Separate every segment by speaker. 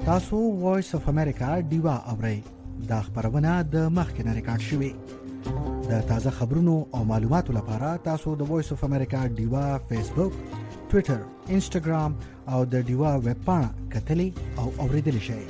Speaker 1: تاسو وایس اف امریکا ډیوا اورئ. دا خبرونه د مخکنه ریکارډ شوې. د تازه خبرونو او معلوماتو لپاره تاسو د وایس اف امریکا ډیوا فیسبوک، ټوئیټر، انسټاګرام او د ډیوا ویب پاڼه کتلې او اوریدلې شئ.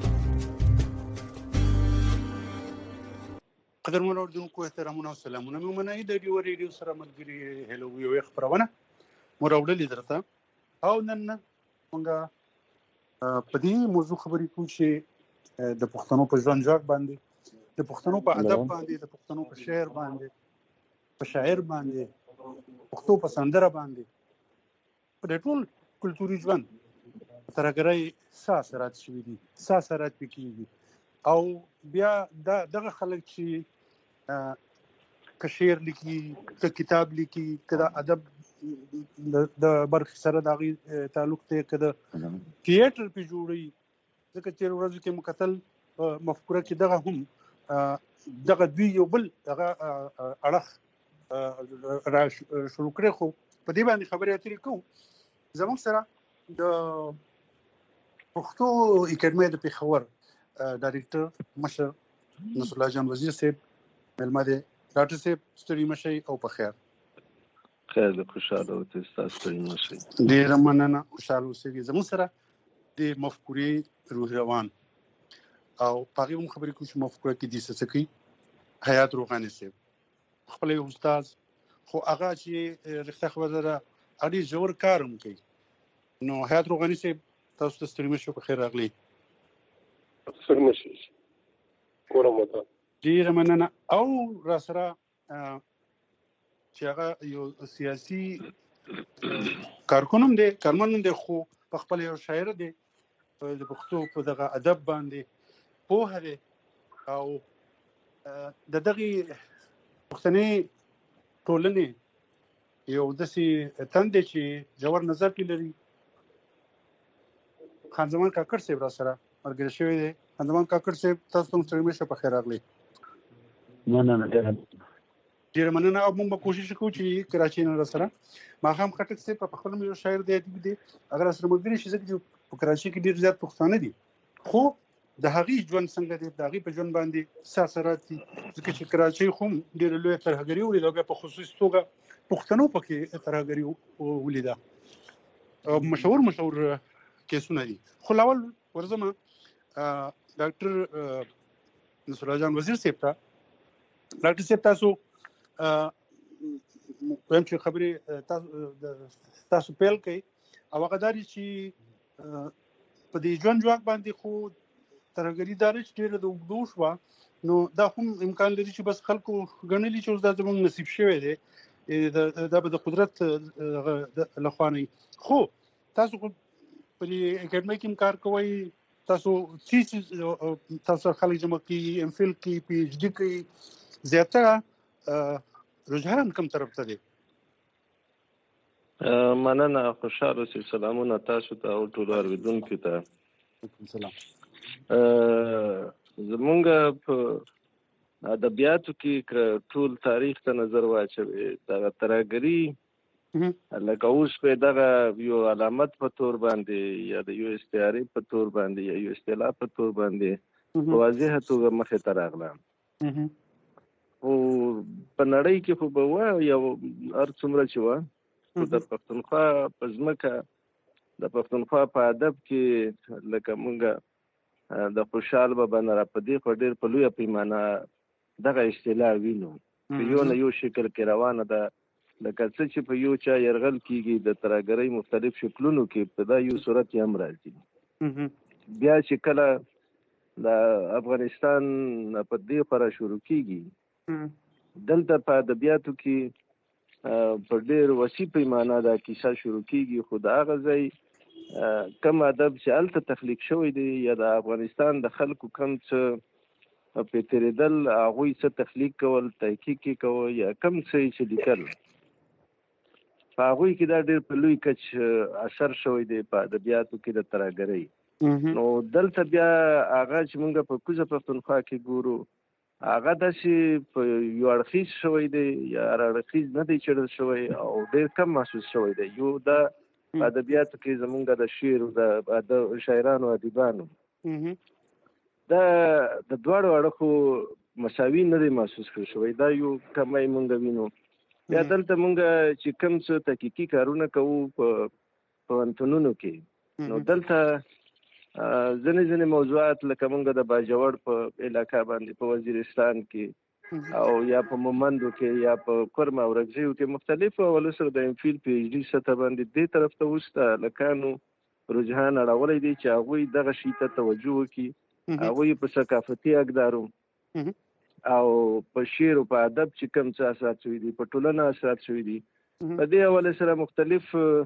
Speaker 2: قدرمن اوردونکو احترامونه او سلامونه مې منئ. د ډیوا ریډیو سره ملګري هلو یو خبرونه مو راوړلې درته او نن موږ په دې موضوع خبرې کوو چې د پښتنو په ژوند ژغ باندې، د پښتنو په ادب باندې، د پښتنو په شعر باندې، په شاعر باندې، پښتو په سندره باندې، په ټول کلتوري ژوند ترګرای اثرات شوي دي، اثرات پکېږي. او بیا دغه خلک چې که شعر لیکي، که کتاب لیکي، که د ادب د برخې سره د هغې تعلق دی، که د تیاتر پې جوړوي. ځکه تېر ورځو کې مو کتل مفکوره کې دغه هم دغه دوی یو بل دغه اړخ را شروع کړی. خو په دې باندې خبرې اترې کوو. زموږ سره د پښتو اکاډمۍ د پېښور ډایرکټر مشر نصر الله جان وزیر صاحب مېلمه دی. ډاکټر صاحب ستړي مه شئ او په خیر.
Speaker 3: خیر د خوشحاله اوسئ، ستاسو ستړي مه شئ.
Speaker 2: ډېره مننه، خوشحاله اوسئ. زموږ سره د مفکورې روح روان او په هغې هم خبرې کوو چې مفکوره کې دې څه کوي. حیات روغاني صاحب خپله یو استاد، خو هغه چې رښتیا خبره ده هغه ډېر ژور کار هم کوي. نو حیات روغاني صاحب تاسو ته ستړي مه شئ، په خیر راغلی.
Speaker 4: ستړي مه شئ، کوره مو ته
Speaker 2: ډېره مننه. او را سره چې هغه یو سیاسي کارکون هم دی، کارمن هم دی، خو په خپله یو شاعر دی، د پښتو په دغه ادب باندې پوهه دی او د دغې پښتنې ټولنې یو داسې تن دی چې ژور نظر پرې لري. خان زمان کاکړ صاحب را سره ملګری شوی دی. خان زمان کاکړ صاحب تاسو ته هم ستړي مه شئ، په خیر راغلی.
Speaker 3: مننه،
Speaker 2: ډېره مننه. او موږ به کوشش کوو چې کراچۍ نه را سره ماښام خټک صاحب په خپله یو شاعر دی، ادیب دی، هغه را سره ملګري شي. ځکه چې په کراچۍ کې ډېر زیات پښتانه دي، خو د هغې ژوند څنګه دی، د هغې په ژوند باندې څه اثرات دي. ځکه چې کراچۍ خو هم ډېره لویه ترهګري ولیده او بیا په خصوصي توګه پښتنو پکې ترهګري ولیده. مشهور کیسونه دي. خو لاول ورځم ډاکټر نصر الله جان وزیر صاحب ته. ډاکټر صاحب تاسو وایم چې خبرې تاسو پیل کوئ او هغه دا دی چې په دې ژوند ژواک باندې خو ترهګري دا ده چې ډېره د اوږدو شوه. نو دا هم امکان لري چې بس خلکو ګڼلي چې اوس دا زموږ نصیب شوی دی، دا به د قدرت لخوا نه وي. خو تاسو خو په دې اکاډمۍ کې هم کار کوئ، تاسو تاسو خلک جمع کوي، ام فل کوي، پی ایچ ډي کوي. زیاتره رجحان کوم طرف ته دی؟
Speaker 3: مننه، خوشحاله اوسئ. سلامونه تاسو ته او ټولو اورېدونکو ته.
Speaker 2: سلام.
Speaker 3: زمونږ په ادبیاتو کې ټول تاریخ ته نظر واچوي، دغه ترهګري لکه اوس په دغه یو علامت په تور باندې یا د یو استعارې په تور باندې یا یو اصطلاح په تور باندې په واضحه توګه مخې ته راغله. او په نړۍ کې خو به وه یو هر څومره چې وه، خو د پښتونخوا په ځمکه، د پښتونخوا په ادب کې لکه مونږ د خوشحال بابا نه را په دې خو ډېر په لویه پیمانه دغه اصطلاح وینو. په یو نه یو شکل کې روانه ده. لکه څه چې په یو چا یرغل کېږي د ترهګرۍ مختلف شکلونو کې په دا یو صورت یې هم راځي. بیا چې کله د افغانستان په دې خوا را شروع کېږي، دلته په ادبیاتو کې په ډېر وسیع پیمانه دا کیسه شروع کېږي. خو د هغه ځای کم ادب چې هلته تخلیق شوی دی یا د افغانستان د خلکو کم څه پې تېرېدل، هغوی څه تخلیق کول، تحقیق یې کوه یا کم څه یې چې لیکل، په هغوی کې دا ډېر په لوی کچ اثر شوی دی په ادبیاتو کې د ترهګرۍ. نو دلته بیا هغه چې موږ په کوزه پښتونخوا کې ګورو، هغه داسې په یو اړخیز شوی دی یا هر اړخیز نه دی چړل شوی او ډېر کم محسوس شوی دی. یو دا په ادبیاتو کې زمونږ د شعر او د شاعرانو ادیبانو دا د دواړو اړخو مساوي نه دی محسوس کړی شوی. دا یو کمی مونږ وینو. بیا دلته مونږ چې کوم څه تحقیقي کارونه کوو په پوهنتونونو کې، نو دلته ځینې موضوعات لکه مونږ د باجوړ په علاقه باندې په وزیرستان کې او یا په مومندو کې یا په کرم او رګزیو کې مختلفو حوالو سره د امفیل پی ایچ ډي سطح باندې دې طرف ته اوس د هلکانو رجحان اړولی دی چې هغوی دغه شي ته توجه وکړي، هغوی په ثقافتي اقدارو او په شعر او په ادب چې کوم څه اثرات شوي دي، په ټولنه اثرات شوي دي، په دې حوالې سره مختلف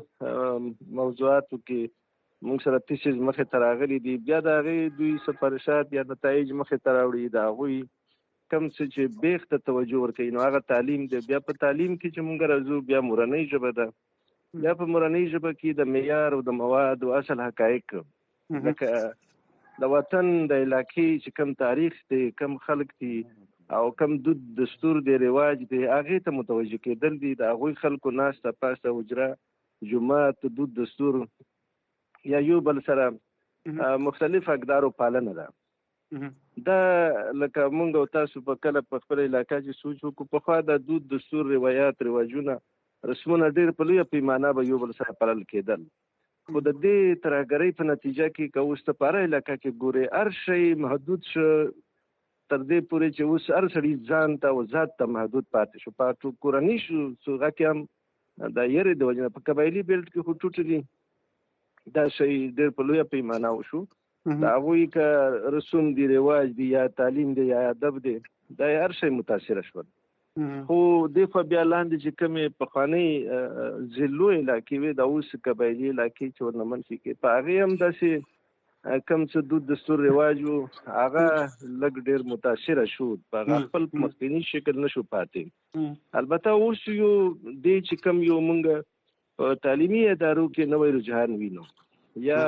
Speaker 3: موضوعاتو کې موږ سره تیسیز مخې ته راغلي دي. بیا د هغې دوی سفارشات یا نتایج مخې ته راوړي، د هغوی کوم څه چې بیخ ته توجه ورکوي، نو هغه تعلیم دی. بیا په تعلیم کې چې موږ راځو، بیا مورنۍ ژبه ده. بیا په مورنۍ ژبه کې د معیار او د مواد او اصل حقایق لکه د وطن د علاقې چې کم تاریخ دی، کم خلک دي او کم دود دستور دی، رواج دی، هغې ته متوجه کېدل دي. د هغوی خلکو ناسته پاسته حجره جومات دود دستور یا یو بل سره مختلف اقدارو پالنه ده. دا لکه مونږ او تاسو په کله په خپل علاقه چې سوچ وکړو، پخوا د دود دستور روایات رواجونه رسمونه ډېر په لویه پیمانه به یو بل سره پالل کېدل، خو د دې ترهګرۍ په نتیجه کې که اوس ته په هره علاقه کې ګورې هر شی محدود شو، تر دې پورې چې اوس هر سړي ځان ته او ذات ته محدود پاتې شو. په کورنۍ صوغه کې هم د یېرې د وجې نه په قبایلي بیلټ کې خو ټوټلي دا شی ډېر په لویه پیمانه وشو. د هغوی که رسوم دي، رواج دي، یا تعلیم دی، یا ادب دی، دا هر شی متاثره شول. خو دې خوا بیا لاندې چې کومې پخوانۍ ضلعو علاقې وې، د اوس قبایلي علاقې چې ورنه منفي کې، په هغې هم داسې کوم څه دود دستور رواج و، هغه لږ ډېر متاثره شو، په هغه خپل مخکیني شکل نشو پاتې. البته اوس یو دی چې کوم یو مونږ په تعلیمي ادارو کې نوی رجحان وینو، یا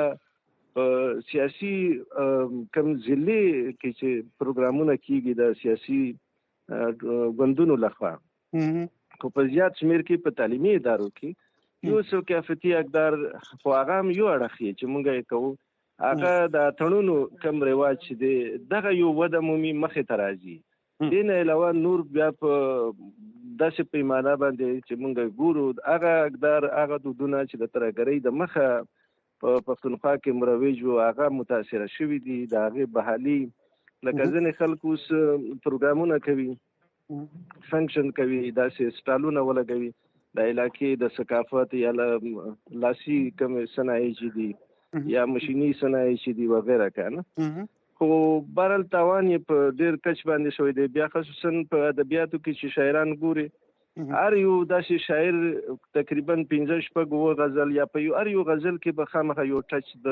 Speaker 3: سیاسي کم ضلعې کې چې پروګرامونه کېږي د سیاسي ګوندونو لخوا، خو په زیات شمېر کې په تعلیمي ادارو کې یو ثقافتي اقدار، خو هغه هم یو اړخ یې چې مونږ یې کوو، هغه د تړونو کم رواج چې دی دغه یو وده مومي مخې ته راځي. دې نه علاوه نور بیا په داسې پیمانه باندې چې مونږ ګورو، هغه اقدار، هغه دودونه چې د ترهګرۍ د مخه په پښتونخوا کې مروج وو، هغه متاثره شوي دي. د هغې بحالي لکه ځینې خلک اوس پروګرامونه کوي، فنکشن کوي، داسې سټالونه ولګوي د علاقې د ثقافت یا لاسي کوم صنایع چې دي یا مشیني صنایع چې دي وغیره که نه، خو بهرحال تاوان یې په ډېر کچ باندې شوی دی. بیا خصوصا په ادبیاتو کې چې شاعران ګوري، هر یو داسې شاعر تقریبا 15-16 غزل یا په هر یو غزل کې به خامخا یو ټچ د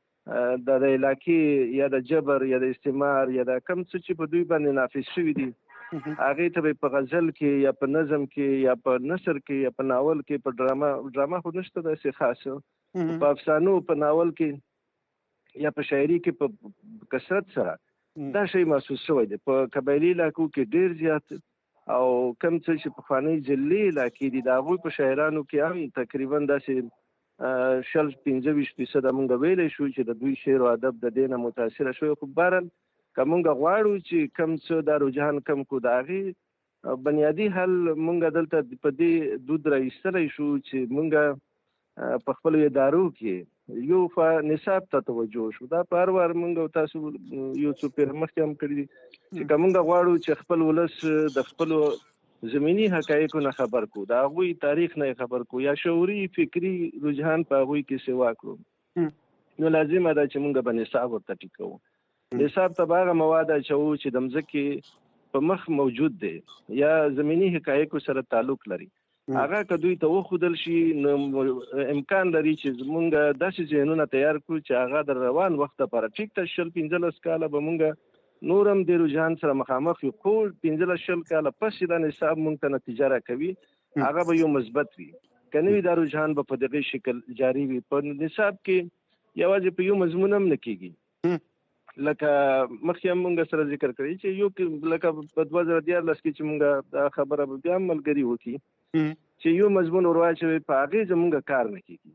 Speaker 3: علاقې یا د جبر یا د استعمار یا د کم څه چې په دوی باندې نافذ شوي دي، هغې ته به په غزل کې یا په نظم کې یا په نثر کې یا په ناول کې، په ډرامه خو نشته داسې خاصه، په افسانو، په ناول کې یا په شاعري کې په کثرت سره دا شی محسوس شوی دی. په قبایلي علاقو کې ډېر زیات، او کم څه چې پخوانۍ ضلعي علاقې دي د هغوی په شاعرانو کې هم تقریبا داسې 15-20% مونږ ویلی شو چې د دوی شعر او ادب د دې نه متاثره شوی. خو بهرحال که مونږ غواړو چې کم څه دا رجحان کم کړو، د هغې بنیادي حل مونږ دلته په دې دود را ایستلی شو چې مونږ په خپلو ادارو کې یو نصاب ته توجه شو. دا په هر وار مونږ او تاسو یو څو پېر مخکې هم کړي دي چې که مونږ غواړو چې خپل ولس د خپلو زمینی حقایقو نه خبر کو، د هغوی تاریخ نه خبر کو، یا شعوري فکري رجحان په هغوی کې سوا کړو، نو لازمه ده چې مونږ به نصاب ورته ټیکوو. نصاب ته به هغه مواد اچوو چې د مځکې په مخ موجود دی یا زمینی حقایقو سره تعلق لري. هغه که دوی ته وښودل شي، نو امکان لري چې زمونږ داسې ذهنونه تیار کړو چې هغه د روان وخت لپاره ټیک ته 15 کاله به مونږ نور هم د رجحان سره مخامخ یو، خو 15 کاله پس دا نصاب مونږ ته نتیجه راکوي، هغه به یو مثبت وي. که نه وي دا رجحان به په دغې شکل جاري وي. په نصاب کې یوازې په یو مضمون هم نه کېږي، لکه مخکې هم مونږ سره ذکر کړی چې یو لکه په 2013 کې چې مونږ دا خبره به بیا هم ملګري وکړي چې یو مضمون ور واچوي، په هغې زمونږ کار نه کېږي.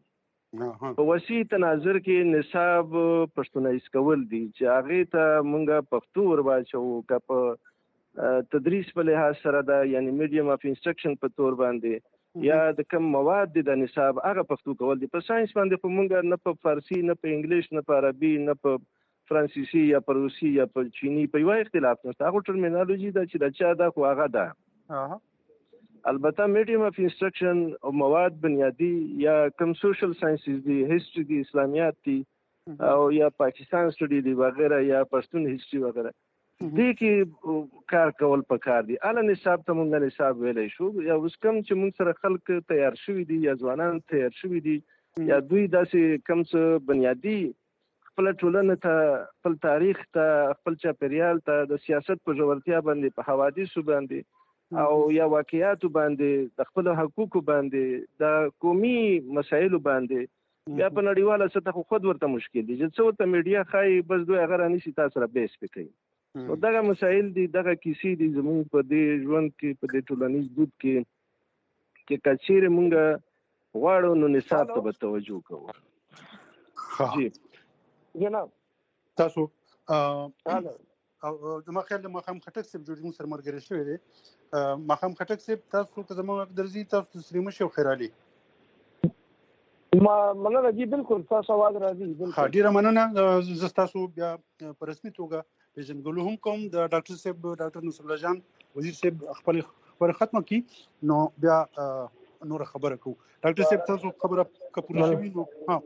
Speaker 3: په وسیع تناظر کې نصاب پښتونایز کول دي چې هغې ته مونږ پښتو ورواچو که په تدریس په لحاظ سره ده، یعنی میډیم اف انسټرکشن په تور باندې، یا د کوم مواد دي د نصاب هغه پښتو کول دي. په ساينس باندې خو مونږ نه په فارسي نه په انګلیش نه په عربي نه په فرانسیسي یا په روسي یا په چینی په یو اختلاف نشته. هغه ټرمینالوژي ده چې د چا ده خو هغه ده. البته میډیم اف انسټرکشن او مواد بنیادی یا کوم سوشل ساينسز دي، هیستوري دي، اسلامیات دي او یا پاکستان سټډي دي وغیرہ یا پښتون هیستوري وغیرہ، دې کې کار کول پکار دي. اعلی نصاب ته مونږ نصاب ویلای شو. یا اوس کوم چې مونږ سره خلک تیار شوي دي یا ځوانان تیار شوي دي یا دوی داسې کوم څه بنیادی خپل ټولنه ته، خپل تاریخ ته، خپل چاپیریال ته، د سیاست په ژورتیا باندې، په حوادثو باندې او یا واقعیاتو باندې، د خپل حقوقو باندې، د قومي مسایلو باندې، بیا په نړیواله سطح خو خود ورته مشکل دي چې څه ورته میډیا ښایي بس دوی هغه رانیسي تاسو سره بیس پې کوي. نو دغه مسایل دي، دغه کیسې دي زموږ په دې ژوند کې، په دې ټولنیز دود کې که چیرې مونږ غواړو نو نصاب ته به توجه کوو. جی
Speaker 2: جناب تاسو او زما خیال د ماښام خټک صاحب جوړ موږ سره ملګری شوی دی. ماښام خټک صاحب تاسو که زما درځي تاسو تسلیم شئ او خیر علي.
Speaker 4: مننه جی، بالکل تاسو आवाज راځي.
Speaker 2: ها ډیره مننه. زه تاسو بیا په رسمي توګه پیژنګلو هم کوم. د ډاکټر صاحب ډاکټر نصر الله جان وزیر صاحب خپل خبره ختمه کی نو بیا نور خبره کوو. ډاکټر صاحب تاسو خبره کپوره شوی نو ها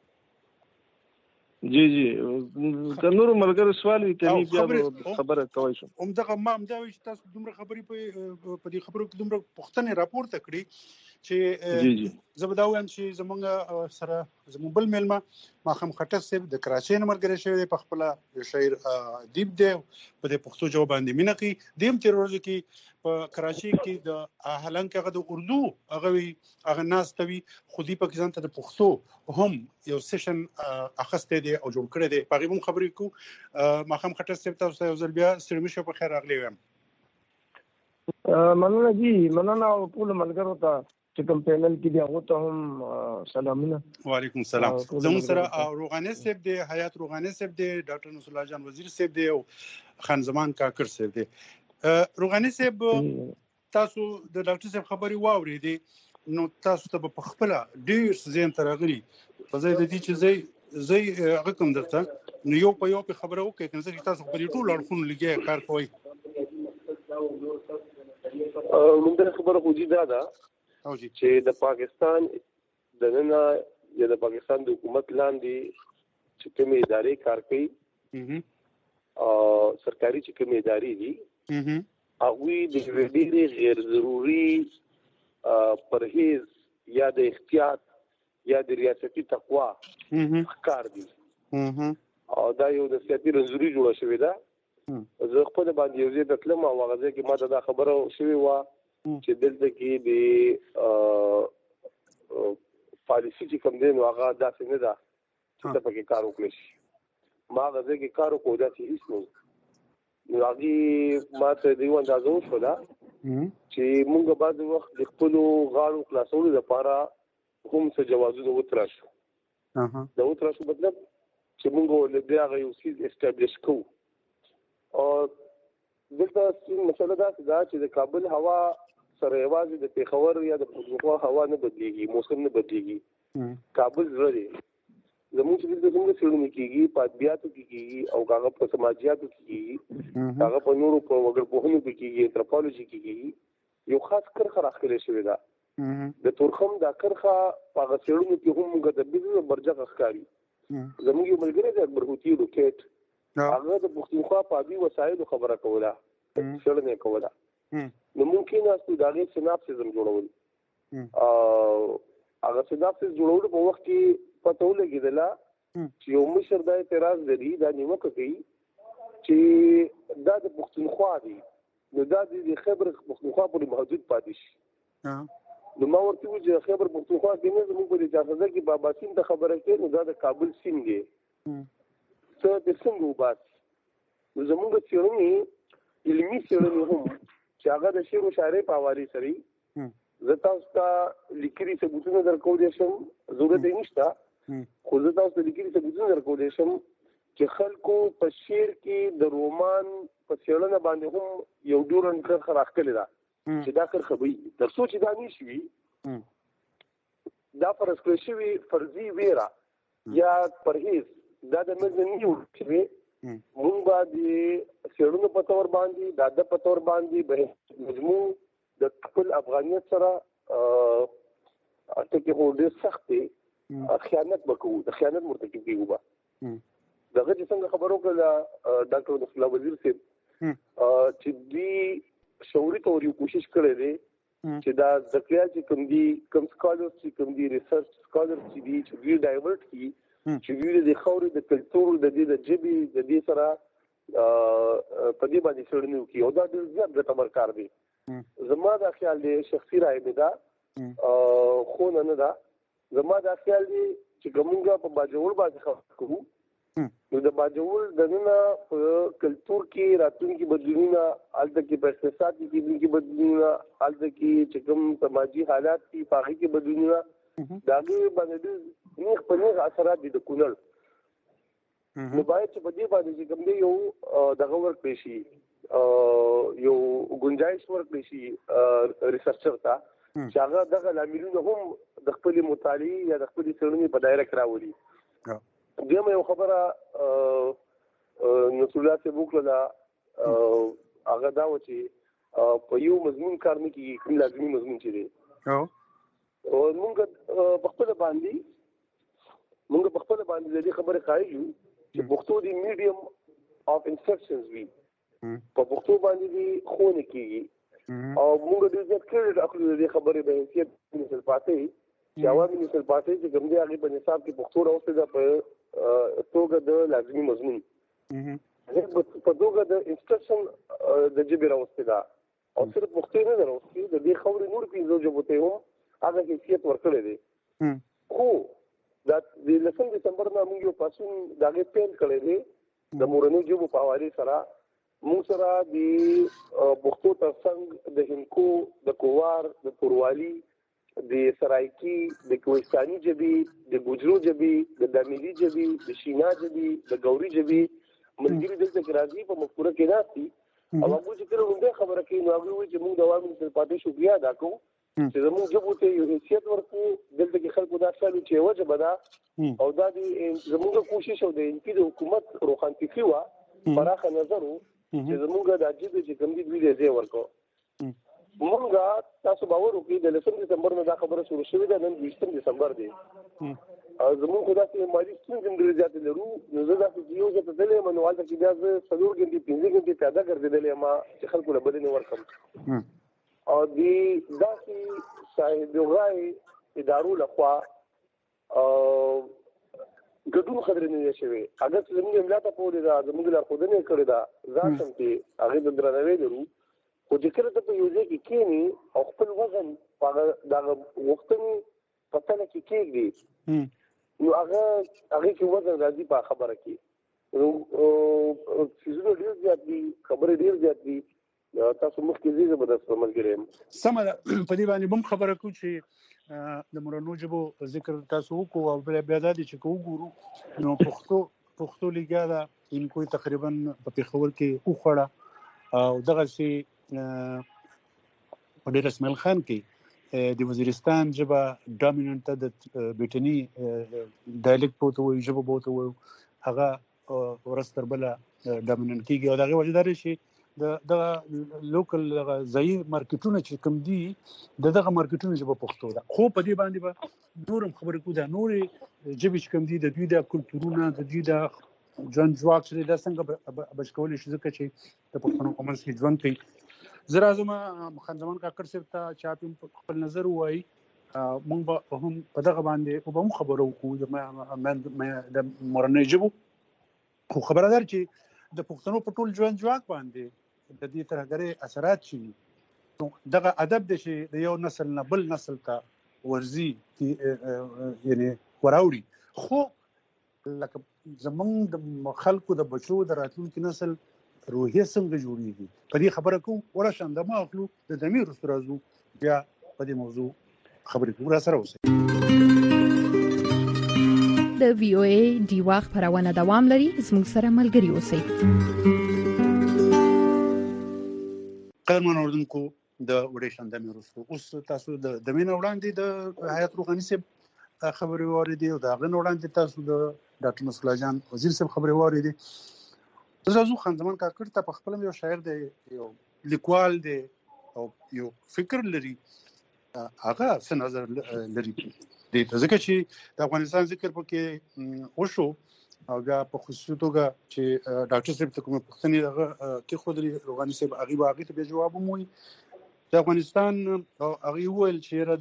Speaker 3: جی که نور ملګرو سوال وي کوي بیا خبره کوي شم.
Speaker 2: همدغه ما همدا وایي چې تاسو دومره خبرې په دې خبرو کې دومره پوښتنې راپورته کړي چې زه به دا وایم چې زمونږ سره زموږ بل میلمه ماښام خټک صاحب د کراچۍ نه ملګری شوی دی، په خپله شاعر ادیب دی، په دې پښتو ژبه باندې مینه کوي. د هم تېره ورځو کې په کراچۍ کې د حالانکه هغه د اردو هغه ناسته وي، خو دوی پکې ځان ته د پښتو هم یو سیشن اخیستی دی او جوړ کړی دی. په هغې به هم خبرې کوو. ماښام خټک صاحب تاسو ته یو ځل بیا ستړي مه شئ، په خیر راغلی وایم.
Speaker 4: مننه جی، مننه او ټولو ملګرو ته چې کوم پینل کې دی هغو ته هم سلامونه.
Speaker 2: وعلیکم السلام. زموږ سره روغاني صاحب دی، حیات روغاني صاحب دی، ډاکټر نصر الله جان وزیر صاحب دی او خان زمان کاکر صاحب دی. روغاني صاحب تاسو د ډاکټر صاحب خبرې واورېدې نو تاسو ته په خپله ډېر ذهن ته راغلي په ځای د دې چې زه هغه کوم درته نو یو په یو په خبره وکړئ که ځکه تاسو په دې ټولو اړخونو لګیا کار کوئ.
Speaker 4: لومړۍ خبره خو دا ده چې د پاکستان د ننه یا د پاکستان د حکومت لاندې چې کومې ادارې کار کوي او سرکاري چې کومې ادارې دي هغوی د یوې ډېرې غیر ضروري پرهیز یا د احتیاط یا د ریاستي تقوا ښکار دي او دا یو د سیاسي رنځوري جوړه شوې ده. زه خپل باندې یو ځای ته تلم او هغه ځای کې ما ته دا خبره شوې وه چې دلته کې د پالیسي چې کوم دی نو هغه داسې نه ده چې ته پکې کار وکړی شي. ما هغه ځای کې کار وکړو، داسې هېڅ نه و. نو هغې ما ته د یو اندازه وشوله چې مونږ بعضې وخت د خپلو غاړو خلاصولو لپاره هم څه جوازونه وتراشو. د وتراشو مطلب چې مونږ د هغه یو څیز اسټابلیش کوو. او دلته مسله داسې ده چې د کابل هوا سره یوازې د پېښور یا د پښتونخوا هوا نه بدلېږي، موسم نه بدلېږي. کابل زړه دی. زموږ چې دلته څنګه څېړنې کېږي په ادبیاتو کې کېږي او هغه په سماجیاتو کې کېږي، هغه په نورو په وګړپوهنو کې کېږي، انتروپولوژي کې کېږي، یو خاص کرښه راښکلې شوې ده. د تورخم دا کرښه په هغه څېړنو کې هم موږ ته بېخي برجغه ښکاري. زموږ یو ملګری دی اکبر هوتي روکېټ، هغه د پښتونخوا په ابي وسایلو خبره کوله، څېړنه کوله. نو موږ کېناستو د هغې سیناپسز هم جوړول. هغه سیناپسز جوړولو په وخت کې پته ولګېدله چې یو مشر دا اعتراض لري، دا نیوکه کوي چې دا د پښتونخوا دی، نو دا د خیبر پښتونخوا پورې محدود پاتې شي. نو ما ورته وویل چې خیبر پښتونخوا کې نه، زموږ په دې اجازه کې بابا سیند ته خبره کوي، نو دا د کابل سیند دی، څه د څنګه وباسي. نو زموږ څېړنې علمي څېړنې هم چې هغه د شعر و شاعرۍ په حوالې سره زه تاسو ته لیکلي ثبوتونه درکولی شم، ضرورت یې نشته، خو زه تاسو ته لیکلي ثبوتونه درکولی شم چې خلکو په شعر کې د رومان په څېړنه باندې هم یو ډورنډ کرښه راښکلې ده چې دا کرښه به وي. تر څو چې دا نه شي دا فرض کړی شوي فرضي ویره یا پرهیز دا د منځ نه نیول شوی، موږ به د څېړنو په طور باندې د ادب په طور باندې به مجموع د خپل افغانیت سره ټکي خو ډېر سخت دی، خیانت به کوو، د خیانت مرتکب کېږو به. دغه چې څنګه خبر وکړله ډاکټر نصرالله وزیر صاحب چې دوی شعوري طور یو کوشش کړی دی چې دا زده کړیال چې کوم دي، کوم سکالرز چې کوم دي، ریسرچ سکالرز چې دي، چې دوی ډایورټ کړي، چې دوی د خاورې د کلتور د دې د ژبې د دې سره په دې باندې څېړنې وکړي، او دا ډېر زیات ګټور کار دی. زما دا خیال دی، شخصي رایه مې ده، خو نه ده، زما دا خیال دی چې که موږ په باجوړ باندې خبرې کوو نو د باجوړ دننه په کلتور کې راتلونکي بدلونونه، هلته کې په اقتصاد کې کېدونکي بدلونونه، هلته کې چې کوم سماجي حالات دي په هغې کې بدلونونه، د هغې باندې ډېر نیغ په نیغ اثرات دي د کونړ. نو باید چې په دې باندې چې کوم دی یو دغه ورکړی شي، یو ګنجایش ورکړی شي ریسرچر ته چې هغه دغه لاملونه هم د خپلې مطالعې یا د خپلې څېړنې په دایره کې راولي. دویمه یو خبره نصرالله صاحب وکړله، هغه دا وه چې په یو مضمون کار نه کېږي، کوم لازمي مضمون چې دی. موږ په خپله باندې د دې خبرې قایل یو چې پښتو د میډیم اف انسټرکشنز وي، په پښتو باندې دې ښوونه کېږي، او موږ ډېر زیات کریډټ اخلو د دې خبرې په حیثیت میونسپل پارټۍ چې عوامي میونسپل پارټۍ چې کوم دی هغې په نصاب کې پښتو راوستې ده په توګه د لازمي مضمون، په توګه د انسټرکشن د ژبې راوستې ده، او صرف پښتو نه ده راوستې، د دې خبرې نور 15 ژبو ته هم هغه حیثیت ورکړی دی. خو دا د 10 دسمبر نه موږ یو پاڅون د هغې پیل کړی دی د مورنیو ژبو په حوالې سره. موږ سره د پښتو تر څنګ د هندکو، د کووار، د توروالي، د سرایکي، د کوهستاني ژبې، د ګوجرو ژبې، د دامیلي ژبې، د شینا ژبې، د ګوري ژبې ملګري دلته کې راځي، په مفکوره کې ناست دي، او هغوی چې کله همدې خبره کوي نو هغوی وایي چې موږ د عوامي میونسپل پارټۍ شکریه ادا کوو چې زموږ ژبو ته یو حیثیت ورکړو. دلته کې خلکو دا خیال چې یوه ژبه ده، او دا د زموږ کوشش او د NP د حکومت روښانفکري وه، پراخه نظر و چې زموږ دا ژبې چې کوم دي دوی ته ځای ورکړو. مونږ تاسو باور وکړئ د 10 دسمبر نه دا خبره شروع شوې ده، نن 20 دسمبر دی، زموږ خو داسې مالي ستونزې هم ډېرې زیاتې لرو. نو زه داسې یو ځای ته تللی یم، نو هلته کې بیا زه 4 ګنټې 5 ګنټې پیاده ګرځېدلی یم چې خلکو له بلنې ورکړم، او د داسې صاحب‌الرأی ادارو لخوا ګډون خبرې نه دی شوی. اګر چې زموږ املا ته پورې ده، زموږ لارښودنه یې کړې ده، ځان هم چې هغې ته درناوی لرو، خو چې کله ته په یو ځای کې کښېنې او خپل وزن په دغه غوښتنې په تله کې کېږدي، نو هغې کې وزن راځي په خبره کې، څیزونه ډېر زیات دي، خبرې ډېر زیات دي. تاسو مخکې ځئ، زه به درسره ملګری یم.
Speaker 2: سمه ده، په دې باندې به هم خبره کوو چې د مورنیو ژبو ذکر تاسو وکړو، او بیا دا دی چې که وګورو نو پښتو لیګا ده انکوی تقریبا په پېښور کې وخوړه، او دغسې په ډېر اسماعیل خان کې د وزیرستان ژبه ډامیننټه د برټني ډایلکټ به ورته وایو، ژبه به ورته وایو، هغه ورځ تر بله ډامیننټ کېږي، او د هغې وجه دا دی چې دغه لوکل ځایي مارکیټونه چې کوم دي د دغه مارکیټونو ژبه پښتو ده. خو په دې باندې به نور هم خبرې کوو، دا نورې ژبې چې کوم دي د دوی د کلتورونه، د دوی د ژوند ځواک چې دی دا څنګه بچ کولی شي، ځکه چې د پښتنو په منځ کې ژوند کوي. زه راځم خان زمان کاکړ صاحب ته چې آپ هم خپل نظر ووایي، موږ به هم په دغه باندې به هم خبره وکړو د مورنیو ژبو. خو خبره ده چې د پښتنو په ټول ژوند ځواک باندې د دې ترهګرۍ اثرات چې وي، نو دغه ادب دی چې د یو نسل نه بل نسل ته ورځي، یعنې وراوړي. خو لکه زمونږ د خلکو د بچو د راتلونکي نسل روحیه څنګه جوړېږي، په دې خبره کوو. ورشه اندامه اخلو، د دمې وروسته راځو، بیا په دې موضوع خبرې کوو سره اوسئ.
Speaker 5: د VOA ډیوا خبرونه دوام لري. زموږ سره ملګري اوسئ.
Speaker 2: قدرمن اوردونکو د وډیشن د میروسو اوس تاسو د مين وړاندې د حیات روغاني صاحب خبرې واردې او دا غن وړاندې تاسو د ډاکټر مسعود جان وزیر صاحب خبرې واردې. زازو خان زمان کاکړ ته په خپل یو شاعر دی، یو لیکوال دی او یو فکر لري، هغه څه نظر لري د ځکه چې د افغانستان ذکر پکې وشو او بیا په خصوصي توګه چې ډاکټر صاحب ته کومه پوښتنه هغه کې خودري روغاني صاحب هغه ته به جواب وموي د افغانستان او هغه ویل چې را د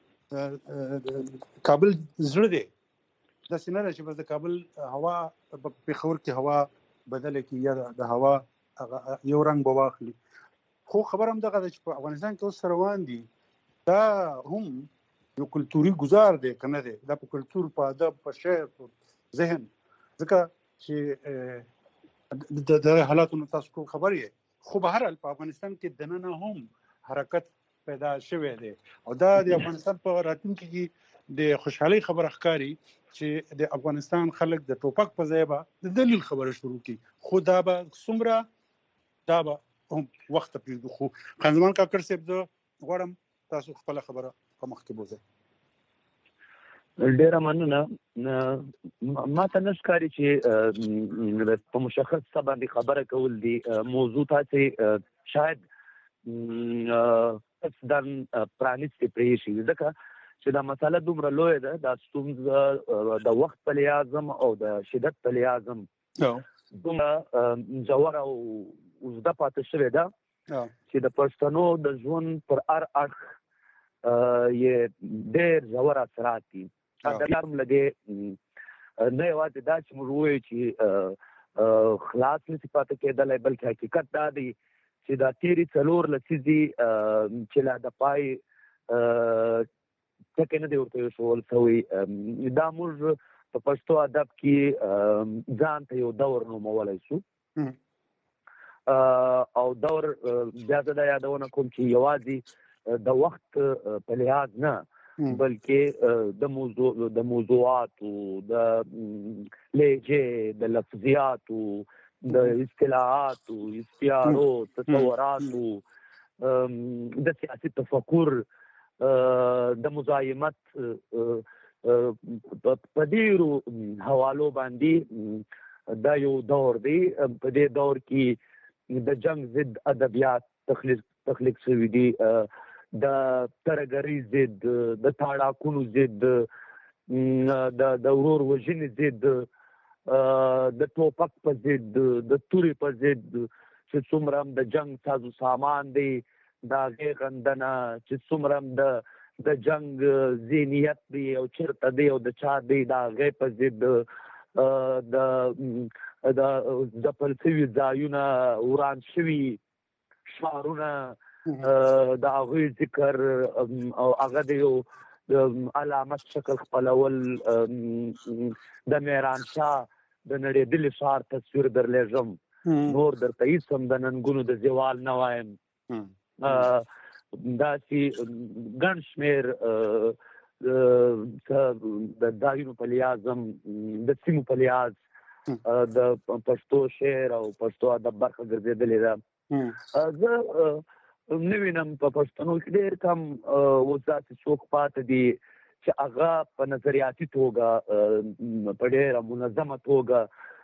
Speaker 2: کابل زړه دی دا سینه چې بس د کابل هوا په خبر کې هوا بدله کی یا د هوا یو رنگ بواخلي. خو خبر هم دغه چې په افغانستان کې اوس روان دي دا هم یو کلتوري گزار دی کنه دی دا په کلتور په ادب په شعر په ذهن ځکه چې د حالاتونو تاسو ټول خبر یې. خو به هر حال په افغانستان کې دننه هم حرکت پیدا شوی دی او دا د افغانستان په راتلونکي کې د خوشحالي خبر ښکاری چې د افغانستان خلک د ټوپک په ځای به د دلیل خبره شروع کی. خو دا به څومره دا به هم وخت پرېږدو. خو خانزمان کاکړ صاحب زه غواړم تاسو خپل خبره په مخ کې بوځئ.
Speaker 6: ډیره مننه. ما ته نشکاري چې په مشخص څه باندې خبره کول دي. موضوع تاسې شاید دن پرانیستې پرېښي ځکه چې دا مسله دومره لویه ده، دا ستونزه د وخت په لحاظ او د شدت په لحاظ دومره ژوره او اوږده پاتې شوې ده چې د پښتنو د ژوند پر هر اړخ یې ډېر ژور اثرات دي. ادلارم لګې نه یوازې دا چې موږ ووایو چې خلاص نشي پاتې کېدلی، بلکې حقیقت دا دی چې دا تیرې 4 لسیزې چې لا د پای ټکی نه دی ورته ایښودل شوی، دا موږ په پښتو ادب کې ځان ته یو دور نومولی شو. او دور بیا زه دا یادونه کوم چې یوازې د وخت په لحاظ نه بلکې د موضوعاتو، د لهجې، د لفظیاتو، د اصطلاحاتو، استعارو، تصوراتو، د سیاسي تفکر، د مزاحمت په ډېرو حوالو باندې دا یو دور دی. په دې دور کې د جنگ ضد ادبیات تخلیق شوي دي، د ترهګرۍ ضد، د تاړاکونو ضد، د ورور وژنې ضد، د ټوپک په ضد، د تورې په ضد چې څومره هم د جنگ سازو سامان دی د هغې غندنه، چې څومره هم د جنگ ذهنیت دی او چېرته دی او د چا دی د هغې په ضد، د ځپل شوي ځایونه، وران شوي ښارونه، د هغوی ذکر او هغه د یو علامت شکل خپلول، د میرانشاه د نړېدلي ښار تصویر درلېږم، نور درته هېڅ هم د ننګونو د زوال نه وایم. داسې ګڼ شمېر د ځایونو په لحاظ هم د سیمو په لحاظ د پښتو شعر او پښتو ادب برخه ګرځېدلې ده. زه نه وینم په پښتنو کې ډېر کم اوس داسې څوک پاتې دي چې هغه په نظریاتي توګه په ډېره منظمه توګه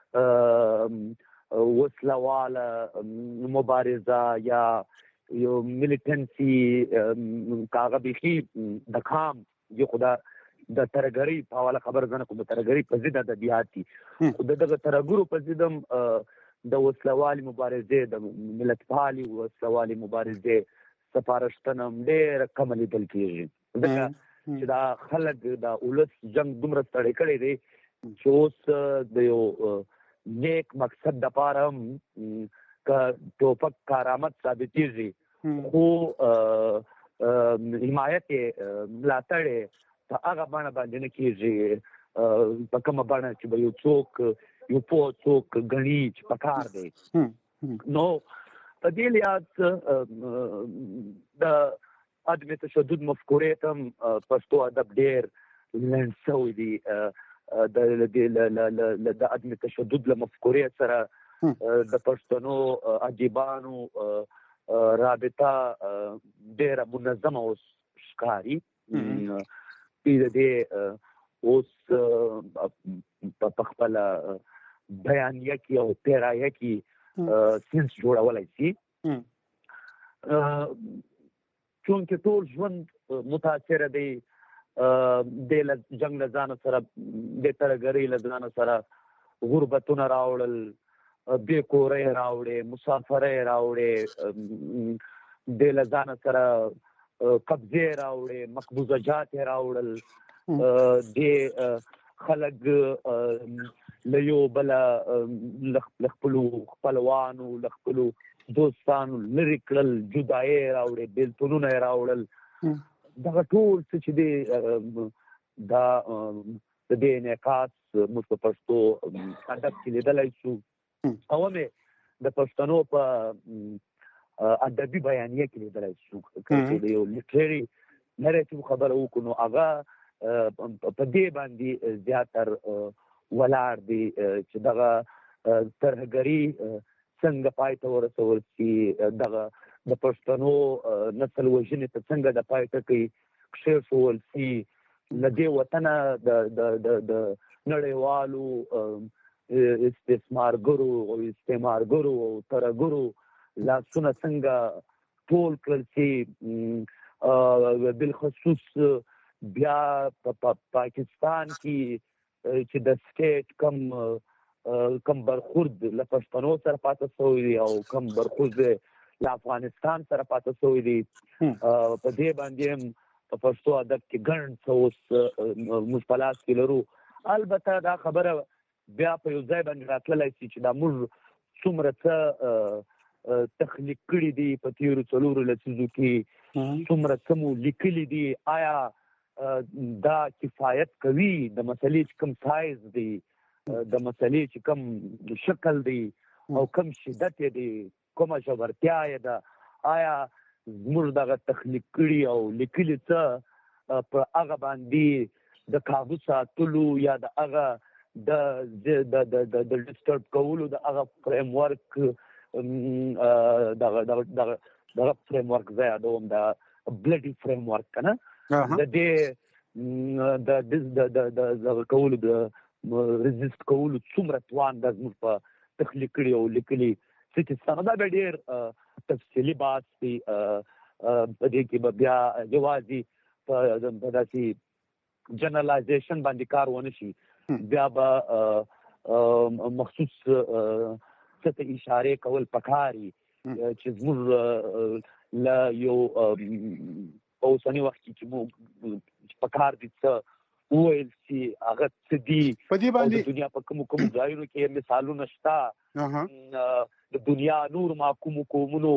Speaker 6: وسله مبارزه یا یو ملیټنسي هغه بیخي د کام یو خو د ترهګرۍ په حواله خبره زه نه کوم، د ترهګرۍ په ضد ادبیات دي، خو د دغه ترهګرو په ضد هم د وسلوالې مبارزې، د ملتپالې وسلوالې مبارزې سپارښتنه هم ډېره کمه لیدل کېږي ځکه چې دا خلک د ولس جنګ دومره ستړی کړی دی چې اوس د یو نیک مقصد دپاره هم که ټوپک کارآمد ثابتېږي خو حمایت یې ملاتړ یې په هغه بڼه باندې نه کېږي په کومه بڼه چې به یو څوک یو پوه څوک ګڼي چې پکار دی. نو په دې لحاظ د عدم تشدد مفکورې ته پښتو ادب ډېر لنډ شوی دی. د عدم تشدد له مفکورې سره د پښتنو ادیبانو رابطه ډېره منظمه اوس ښکاري. د دې اوس په خپله بیانیه کې او پیرایه کې سینس جوړولی شي. چونکې ټول ژوند متاثره دی د جنګ له ځانه سره، د ترهګرۍ له ځانه سره غربتونه راوړل، بې کورۍ راوړې، مسافرۍ راوړې، د له ځانه سره قبضې راوړې، مقبوضه جات یې راوړل، د خلک له یو بله له خپلو خپلوانو له خپلو دوستانو لرې کړل، جدایي راوړې، بېلتونونه یې راوړل. دغه ټول څه چې دی دا د دې انعکاس موږ په پښتو ادب کې لیدلی شو. او مې د پښتنو په ادبي بیانیه کې لیدلی شو. که د یو لیټرري نریټیو خبره وکړو نو هغه په دې باندې زیاتر ولاړ دی چې دغه ترهګري څنګه پای ته ورسول شي، دغه د پښتنو نسل وژنې ته څنګه د پای ټکی کېښول شي، له دې وطنه د نړیوالو استثمارګرو او استعمارګرو او ترهګرو لاسونه څنګه ټول کړل شي. بالخصوص بیا په پاکستان کې چې د سټیټ کم برخورد له پښتنو سره پاتې شوی دی او کم برخورد له افغانستان سره پاتې شوی دی، په دې باندې هم په پښتو ادب کې ګڼ څه اوس موږ په لاس کې لرو. البته دا خبره بیا په یو ځای باندې راتللی شي چې دا موږ څومره څه تخلیق کړي دي په تېرو 4 لسیزو کې، څومره څه مو لیکلي دي، آیا دا کفایت کوي؟ د مسلې چې کوم سایز دی، د مسلې چې کوم شکل دی او کوم شدت یې دی، کومه ژورتیا یې ده، آیا زموږ دغه تخلیق کړي او لیکلي څه په هغه باندې د قابو ساتلو یا د هغه د ډسټرب کولو د هغه فریم ورک دغه فریم ورک زه یادوم د بلډي فریم ورک که نه، د دې دغه کولو د ريزيست کولو څومره توان د زموږ په تخلیق کړي او لیکلي څه کیسه. دا به ډېر تفصیلي بحث دی. په دې کې به بیا یوازې په داسې جنرالایزیشن باندې کار ونه شي، بیا به مخصوص څه ته اشارې کول پکاري چې زموږ له یو په اوسني وخت کې چې موږ پکار دي څه وویل شي، هغه څه دي. او د دنیا په کومو ځایونو کې مثالونه شته، د دنیا نور محکومو قومونو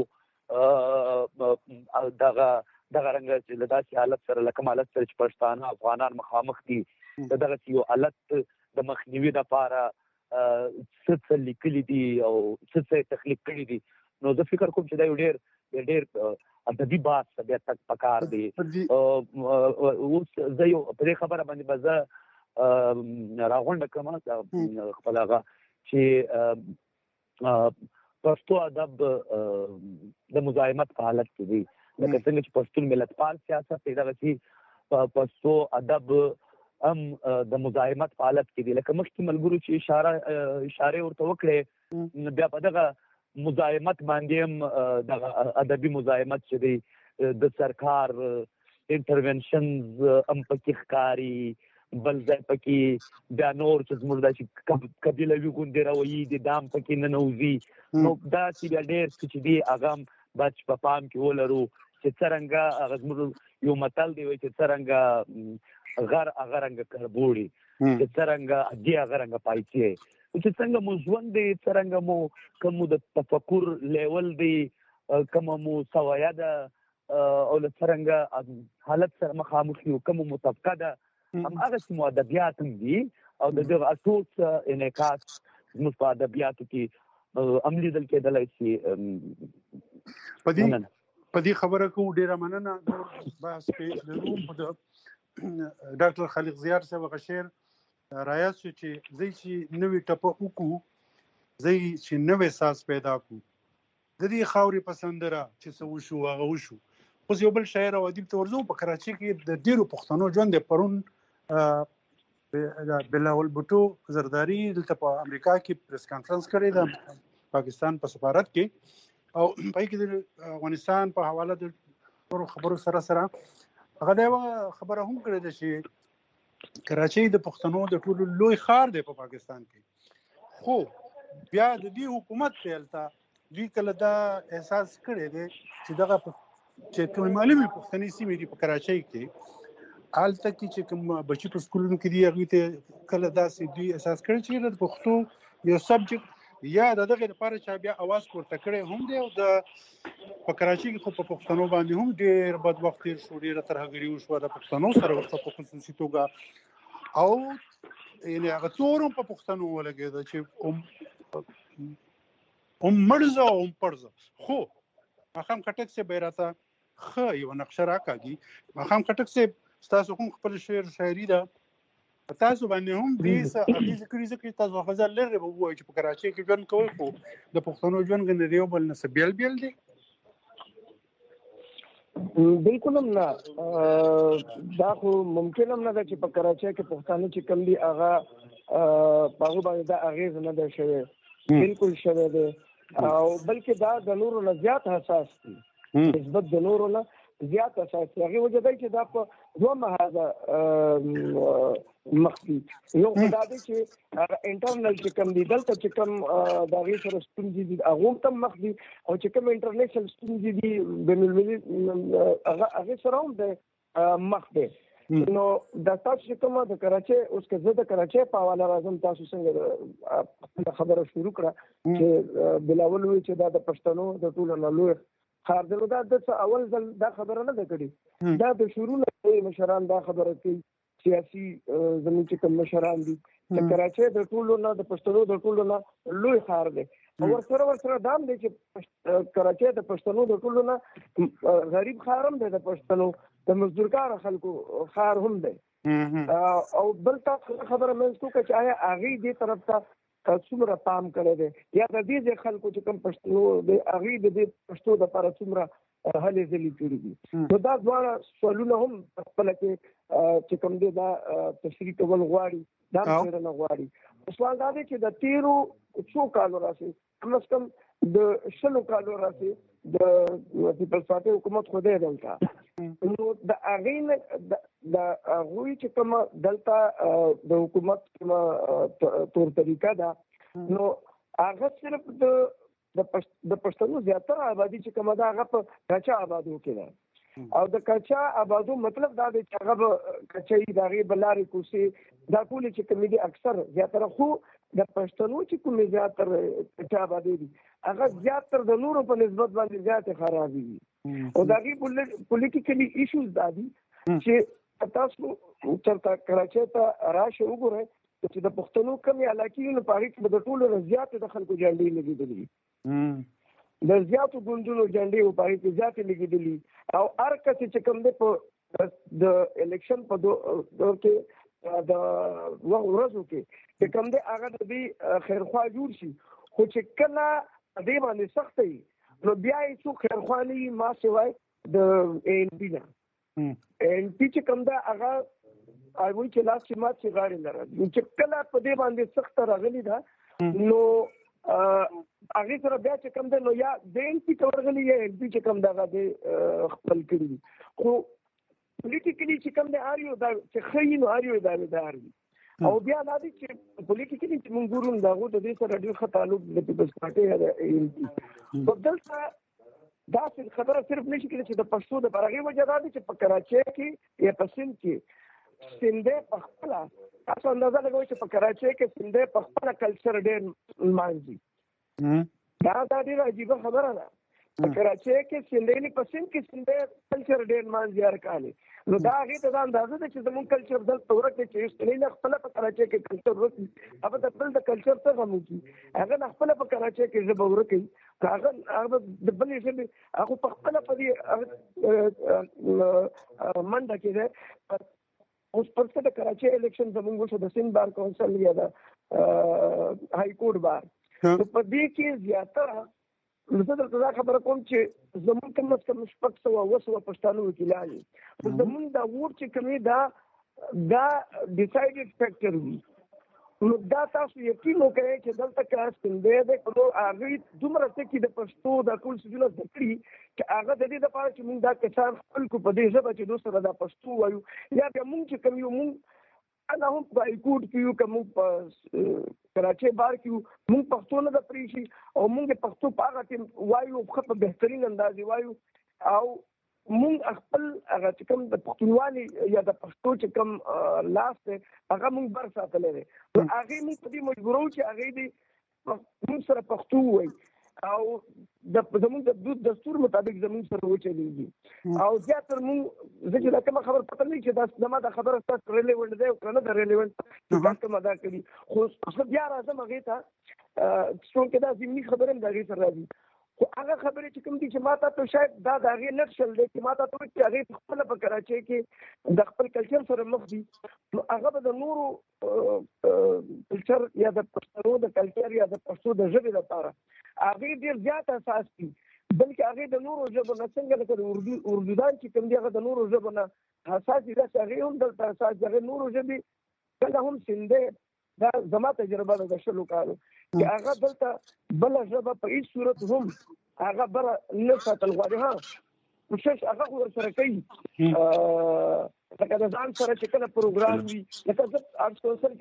Speaker 6: دغه رنګه چې له داسې حالت سره له کوم حالت سره چې پښتانه افغانان مخامخ دي، د دغسې یو حالت د مخنیوي دپاره څه لیکلي دي او څه تخلیق کړي دي. نو زه فکر کوم چې دا یو ډېر ادبي بحث ته بیا تګ پکار دی. اوس زه یو په دې خبره باندې به زه راغونډه کړم خپل هغه چې پښتو ادب د مزاحمت په حالت کې دی. لکه څنګه چې پښتون ملتپال سیاست دی، دغسې پښتو ادب هم د مزاحمت په حالت کې دی. لکه مخکې ملګرو چې اشارې ورته وکړې، بیا په دغه مزاحمت باندې هم دغه ادبي مزاحمت چې دی د سرکار انټرونشنز هم پکې ښکاري، بل ځای پکې بیا نور چې زموږ داسې قبیلوي غوندې رویې دي دا هم پکې ننوځي. نو داسې بیا ډېر څه چې دي هغه هم باید په پام کې ولرو چې څرنګه هغه زموږ یو متل دی وایي چې څرنګه غر هغه رنګه کربوړي، چې څرنګه ادي هغه رنګه پایڅې، چې څنګه مو ژوند دی، څرنګه مو کوم د تفکر لیول دی، کوم مو سویه ده او له څرنګه حالت سره مخامخ یو، کوم مو طبقه ده، هماغسې مو ادبیات هم دي او د دغه ټول څه انعکاس زموږ په ادبیاتو کې هم لیدل کېدلی شي.
Speaker 2: په دې خبره کو ډیره مننه. نور بحث په لرو د ډاکټر خالق زیار صاحب غشیر رايات چې زی چې نوې ټپه وکړو، زی چې نوې ساز پیدا کو د دې خاورې پسندره چې څه وشو هغه وشو. اوس یو بل شاعر او ادیب ته ورځو په کراچۍ کې د ډیرو پښتنو ژوند د پرون بلاول بوټو زرداری دلته په امریکا کې پریس کانفرنس کړی د پاکستان په سفارت کې، او پای کې د افغانستان په حواله د خبرو سره هغه دا خبره هم کړې ده چې کراچۍ د پښتنو د ټولو لوی ښار دی په پاکستان کې. خو بیا د دې حکومت پیلته دوی کله دا احساس کړی دی چې دغه چې ټول معلومي پښتني سیمې دي په کراچۍ کې، هلته کې چې کوم بچي په سکولونو کې دي هغوی ته کله داسې دوی احساس کړی چې د پښتو یو سبجیکټ یا د دغې لپاره چا بیا اواز پورته کړی هم دی. او د په کراچۍ کې خو په پښتنو باندې هم ډېر بد وخت تېر شو، ډېره ترهګري وشوه د پښتنو سره ورته په خصوصي توګه، او یعنې هغه تور هم په پښتنو ولګېده چې مرزه او پرزه. خو ماښام خټک صاحب به راته ښه یوه نقشه راکاږي. ماښام خټک صاحب ستاسو هم خپل شعر شاعري ده، په تاسو باندې هم دې څه اغېزه کړې، ځکه تاسو هغه لرې به ووایي چې په کراچۍ کې ژوند کوئ، خو د پښتنو ژوند کې د یو بل نه څه بیل بیل دی.
Speaker 7: بالکل هم نه، دا خو ممکن هم نه ده چې په کراچۍ کې پښتانه چې کوم دي هغه په هغو باندې دا اغېز نه ده شوی، بالکل شوی دی، او بلکې دا د نورو نه زیات حساس دي، نسبت د نورو نه زیات حساس دي. هغې وجه دی چې دا په دوه محاذه مخ دي. یو خو دا دی چې هغه انټرنل چې کوم دي دلته چې کوم د هغې سره ستونزې دي هغو هم مخ دي، او چې کوم انټرنیشنل ستونزې دي بین المللي هغې سره هم د مخ دی. نو دا تاسو چې کومه د کراچۍ، اوس که زه د کراچۍ په حواله راځم، تاسو څنګه خبره شروع کړه چې بلاول وایي چې دا د پښتنو د ټولو نه لوی ښار دی، نو دا د اول ځل دا خبره نه ده کړې، دا د شروع نه مشران دا خبره کوي، سیاسي زموږ چې کوم مشران دي چې کراچۍ د ټولو نه د پښتنو د ټولو نه لوی ښار دی، او ورسره دا هم دی چې کراچۍ د پښتنو د ټولو نه غریب ښار هم دی، د پښتنو د مزدورکاره خلکو ښار هم دی. او بل تاسو خبره منځ کوو چې آیا هغې دې طرف ته څومره پام کړی دی، یا د دې ځای خلکو چې کوم پښتنو دی هغې د دې پښتو دپاره څومره هلې ځلې کړي دي. نو دا دواړه سوالونه هم په خپله کې چې کوم دی دا تشریح کول غواړي، دا څېړنه غواړي. سوال دا دی چې د تېرو څو کالو راسې کم از کم د 100 کالو راسې د پیپلز پارټۍ حکومت خو دی دلته، نو د هغې نه د هغوی چې کومه دلته د حکومت کومه طور طریقه ده، نو هغه صرف د پښتنو زیاتره آبادي چې کومه ده هغه په کچا آبادو کې ده، او د کچا آبادو مطلب دا دی چې هغه به کچۍ د هغې به لارې کوڅې دا ټولې چې کومې دي اکثر زیاتره، خو د پښتنو چې کومې زیاتره کچا آبادي دي هغه زیاتره د نورو په نسبت باندې زیاتې خرابې دي. او د هغې پولیټیکلي ایشوز دا دي چې تاسو چېرته کراچۍ ته راشئ وګورئ چې د پښتنو کومې علاقې وي، نو په هغې کې به د ټولو نه زیاتې د خلکو جنډې لګېدلې وي، د زیاتو ګوندونو جنډې وو په هغې کې زیاتې لګېدلې، او هر کس چې کوم دی په د الیکشن په دور کې د ورځو کې چې کوم دی هغه د دې خیرخوا جوړ شي، خو چې کله دې باندې سخته وي نو بیا یې څوک خیرخوا نه وي ما سوای د ANP نه. ANP چې کوم ده هغه وایي چې لاس چې مات چې غاړې لره، چې کله په دې باندې سخته راغلې ده نو هغې سره بیا چې کوم ده نو یا د ANP ته ورغلي یا ANP چې کوم ده هغه دې خپل کړي دي. خو پولیټیکلي چې کوم دی هر یو دا چې ښه وي نو هر یو داویدار وي. او بیا دا دی چې پولیټیکلي چې موږ ګورو د هغو د دې سره ډېر ښه تعلق د پیپلز پارټۍ یا د ANP. خو دلته داسې خبره صرف نشي کېدای چې د پښتو دپاره هغې وجه دا دی چې په کراچۍ کې یا په سند کې سندی په خپله تاسو اندازه لګوئ چې په کراچۍ کې سندی په خپله کلچر ډېر لمانځي. دا ډېره عجیبه خبره ده. په کراچۍ کې سندی په سند کې سندی کلچر ډېر لمانځي هر کال، نو دا هغه ته دا اندازه ده چې زموږ کلچر دلته ورکه چې استنی خپل په کراچۍ کې کلچر ورکه هغه د بل د کلچر څخه مو کی هغه خپل په کراچۍ کې ژبه ورکه هغه د بل ژبه هغه په خپل په دې منډه کې ده. اوس پرته د کراچۍ الیکشن زموږ شو د سند بار کونسل یا د های کورټ بار په دې کې زیاتره زه درته دا خبره کوم چې زموږ کم از کم شپږ سوه اوه سوه پښتانه وکیلان دي. زموږ دا ووټ چې کوم دی دا ډیسایډډ فیکټر وي. نو دا تاسو یقین وکړئ چې دلته کار څنګه دی نو هغه دومره ټکي د پښتو د ټول سجونه ذکري چې هغه د دې لپاره چې موږ دا کسان خپل کو په دې ژبه چې دوسره د پښتو وایو یا بیا موږ چې کوم یو موږ انا هم په کوټ کې یو کوم په کراچۍ بار کې موږ پښتو نه د پریشي او موږ پښتو په هغه کې وایو په بهترین انداز وایو او موږ خپل هغه چې کوم د پښتونولي یا د پښتو چې کوم لاس دی هغه موږ بر ساتلی دی. نو هغې موږ په دې مجبورو چې هغې دې موږ سره پښتو ووایي او زموږ د دستور مطابق زموږ سره وچلېږي او زیاتره موږ زه چې دا کومه خبره پته نه چې دا زما دا خبره ستاسو ریلیونټ دی او که نه ده ریلیونټ چې دا کوم ادا کړي خو زه بیا راځم هغې ته چونکې دا ضمني خبره هم د هغې سره راځي خو هغه خبرې چې کوم دي چې ما ته شاید دا د هغې نقشل دی چې ما ته وایي چې هغې خپله په کراچۍ کې د خپل کلچر سره مخ دي نو هغه به د نورو کلچر یا د پښتنو د کلچر یا د پښتو د ژبې لپاره هغې ډېر زیات اساس دي بلکې هغې د نورو ژبو نه څنګه لکه د اردودان چې کوم دي هغه د نورو ژبو نه اساس دي داسې هغې هم دلته اساس دي هغې نورو ژبې کله هم سندی دا زما تجربه ده د شلو کالو چې هغه دلته بله ژبه په هېڅ صورت هم هغه بله نه ساتل غواړي کوشش هغه خو ورسره کوي لکه د ځان سره چې کله پروګرام وي لکه زه آرټس کونسل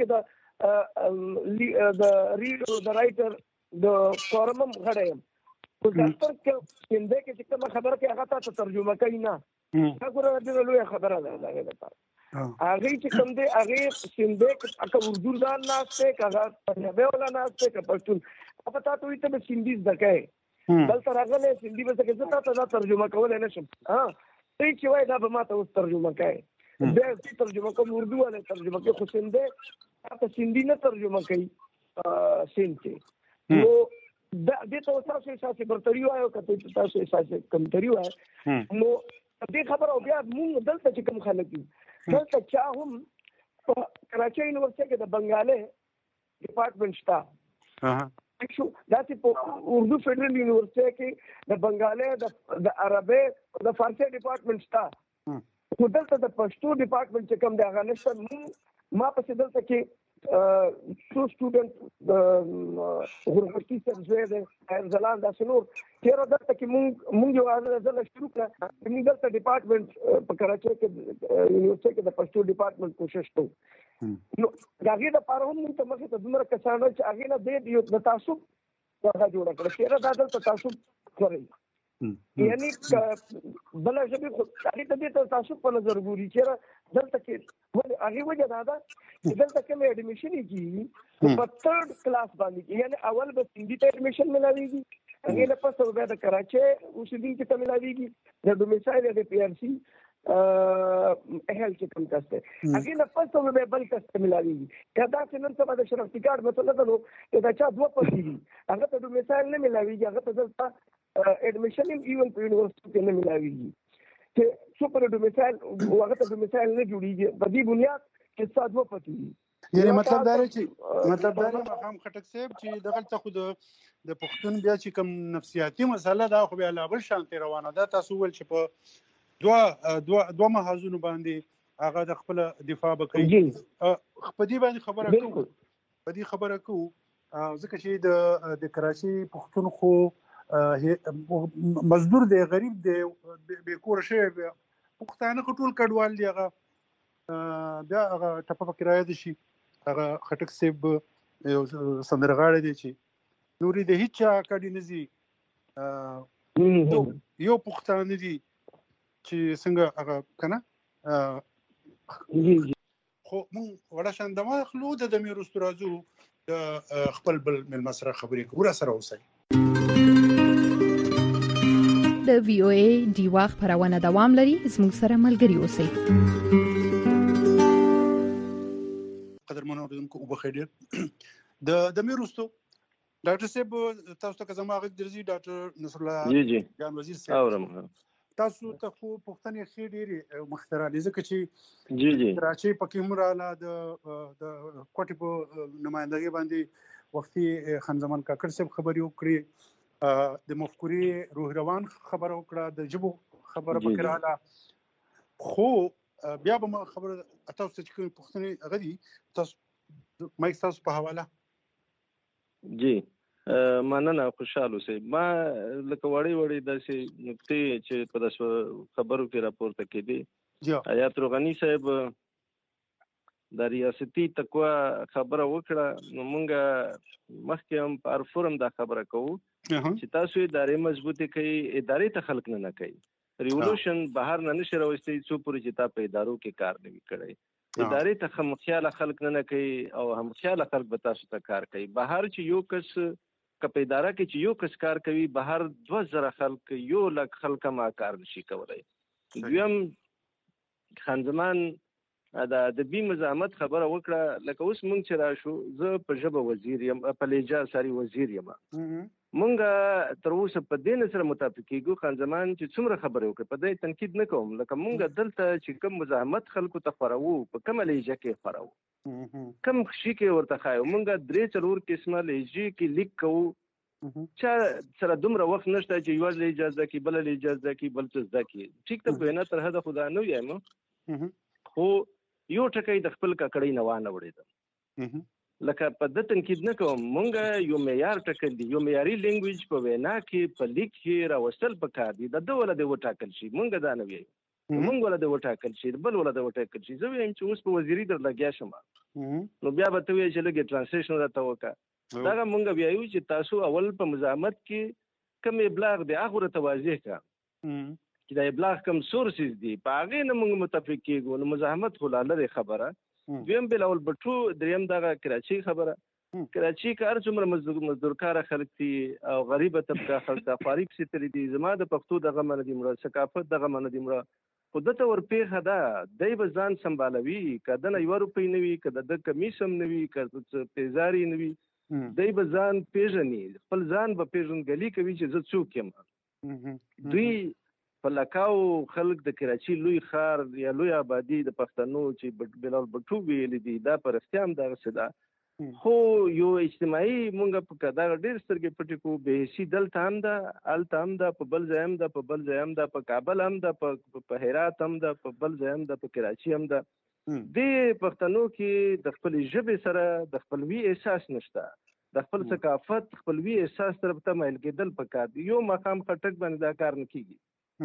Speaker 7: کې د ریډر د رایټر د فورم هم غړی یم خو دفتر کې سندی کې چې کومه خبره کوي هغه تا ته ترجمه کوي نه دا ګوره ډېره لویه خبره ده د هغې لپاره هغې چې کوم دی هغې سندی که اردو ځان ناست دی که هغه پنجابۍ والا ناست دی که پښتون هغه تا ته وایي ته به سندي زده کوې دلته راغلی سندي به زده کوې زه تا ته دا ترجمه کولی نه شم ته چې وایي دا به ما ته اوس ترجمه کوې بیا زه ترجمه کوم اردو والا ترجمه کوي خو سندی تا ته سندي نه ترجمه کوي سند کې نو دې ته اوس تاسو احساس برتري وایو که تاسو احساس کمتري وایو نو دې خبره او بیا مونږ دلته چې کوم خلک دي دلته چا هم په کراچۍ یونیورسټۍ کې د بنګالۍ ډپارټمنټ شته داسې په اردو فیډرل یونیورسټۍ کې د بنګالۍ د عربۍ د فارسۍ ډپارټمنټ شته خو دلته د پښتو ډپارټمنټ چې کوم دی هغه نشته ما پسې دلته کې څو سټوډنټ غورغورتي صاحب زوی دی ځلان داسې نور تېره دلته کې مونږ یو ځله شروع کړه مونږ دلته ډپارټمنټ په کراچۍ کې یونیورسټۍ کې د پښتو ډپارټمنټ کوشش کوو نو د هغې دپاره هم مونږ ته مخې ته دومره کسان وایي چې هغې نه دې یو د تعصب هغه جوړه کړه تېره دا دلته تعصب کوي یعنی بله ژبې خو هغې ته دې ته تعصب په نظر ګوري چېرې دلته کې ولې هغې وجه دا ده چې دلته کوم اډمیشن یې کېږي په تھرډ کلاس باندې کېږي یعنې اول به سندي ته اډمیشن ملاویږي هغې نه پس بیا د کراچۍ اوسېدونکي ته ملاویږي د ډومیسایل یا د پی آر سی اهل چې کوم کس دی هغې نه پس بیا بل کس ته ملاویږي یا داسې نن سبا د شناختي کارډ مسله ده نو که د چا دوه پسې دي هغه ته ډومیسایل نه ملاویږي هغه ته دلته admission even په یونیورسيټي کې نه ملاويږي چې څو پر ډومیسایل هغه ته ډومیسایل نه جوړیږي په دې بنیاد کې ساده پاتې
Speaker 2: یعنی مطلب دا دی مقام خټک صاحب چې دغلته خو د پښتون بیا چې کوم نفسیاتي مسله دا خو بیا لا بل شانتي روانه ده تاسو ول چې په دوه محاذونو باندې هغه د خپل دفاع وکړي په دې باندې خبره کوو ځکه چې د کراچۍ پښتون خو مزدور دی غریب دی بې کوره شوی پښتانه خو ټول کډوال دي هغه بیا هغه ټپه پکې رایاده شي هغه خټک صاحب یو سندرغاړی دی چې نورې د هېچ چا کډې نه ځي یو پښتانه دي چې څنګه هغه که نه خو مونږ وړه شان دمه اخلو د دمې وروستو راځو د خپل بل مېلمه سره خبرې کوو راسره اوسئ
Speaker 5: د وی او ای ډیوا خبرونه دوام لري. زموږ سره ملګري اوسئ.
Speaker 2: قدرمنو اوریدونکو وبخیر د میروستو ډاکټر صاحب تاسو ته زما غږ درځي ډاکټر نصر الله جان وزیر صاحب
Speaker 3: اورم
Speaker 2: تاسو ته خو پښتنې خې ډېری مخترالي ځکه چې کراچۍ پکې هم رااله د کوټې په نمائندګۍ باندې وختي خان زمان کاکړ صاحب خبرې وکړې د مفکورې روح روان خبره وکړه د ژبو خبره پکې رااله خو بیا به ما خبره تاسو ته چې کوم پښتنې هغه دي تاسو مایک تاسو په حواله
Speaker 3: جی مننه خوشاله اوسئ. ما لکه وړې داسې نکتې چې په داسې خبرو کې راپورته کېدې حیات روغاني صاحب د ریاستي تقوا خبره وکړه نو موږ مخکې هم په هر فورم دا خبره کوو چې تاسو ادارې مضبوطې کوي ادارې ته خلک نه کوي ریولوشن بهر نه نشي راوستي څو پورې چې تا په ادارو کې کار نه وي کړی ادارې ته خمخیاله خلک نه کوي او همخیاله خلک به تاسو ته کار کوي. بهر چې یو کس که په اداره کې چې یو کس کار کوي بهر 2000 خلک 100,000 خلک ما کار نشي کولای. دویم خان زمان د بي مزاحمت خبره وکړه لکه اوس مونږ چې راشو زه په ژبه وزیر یم په لهجه ساري وزیر یم مونږ تر اوسه په دې سره متفق کېږو خان زمان چې څومره خبرې وکړي په دې تنقید نه کوم لکه مونږ دلته چې کوم مزاحمت خلکو ته خورو په کومه لهجه کې خورو کوم شي کې ورته خایو مونږ 3-4 قسمه لهجې کې لیک کوو چې سره دومره وخت نشته چې یو ځل اجازه کې بل له اجازه کې بل څه ځکه ټیک ته په نه تر هدا خدا نه یم خو یو ټکی د خپل ککړې نه وانه وړې لکه په د تنقید نه کوم مونږ یو معیار ټکل دی یو معیاري لینګویج په وینا کې په لیک کې راوستل پکار دي د دوله د وټاکل شي مونږ دا نه وایو مونږ ولا د وټاکل شي بل ولا د وټاکل شي زه وایم چې اوس په وزیري در لګیا شم نو بیا به ته وایې چې لږ ترانسلیشن راته وکړه دا مونږ وایو چې تاسو اول په مزاحمت کې کوم ابلاغ دی هغه ته واضح کړه چې دا ابلاغ کوم سورسز دي په هغه نه مونږ متفق کېږو نو مزاحمت خو لاله خبره دویم بل اول بټو دریم دغه کراچۍ خبره کراچۍ کار څومره مزدورکار خلک دي او غریبه طبقه خلک د فارق ستري دي زما د پښتو دغه من دي مړه ثقافت دغه من دي مړه خود ته ورپیخه ده دای به ځان سمبالوي کده نه یو روپۍ نوي کده د کمیسم نوي کده پیزاري نوي دای به ځان پیژني خپل ځان به پیژنګلي کوي چې زه څوک یم دوی په لکاو خلک د کراچۍ لوی خار یا لوی آبادی د پښتنو چې بلال بټو ویل دي دا پر اختیام دغه صدا خو یو اجتماعي مونږ په کدا ډېر سترګې پټې کو به سي دلته هم دا الته هم دا په بل ځای هم دا په بل ځای هم دا په کابل هم دا په هرات هم دا په بل ځای هم دا په کراچۍ هم دا د پښتنو کې د خپل ژبې سره د خپلوي احساس نشته د خپل ثقافت خپلوي احساس طرف ته مایل کېدل پکار دی یو مقام خټک باندې دا کار نه کیږي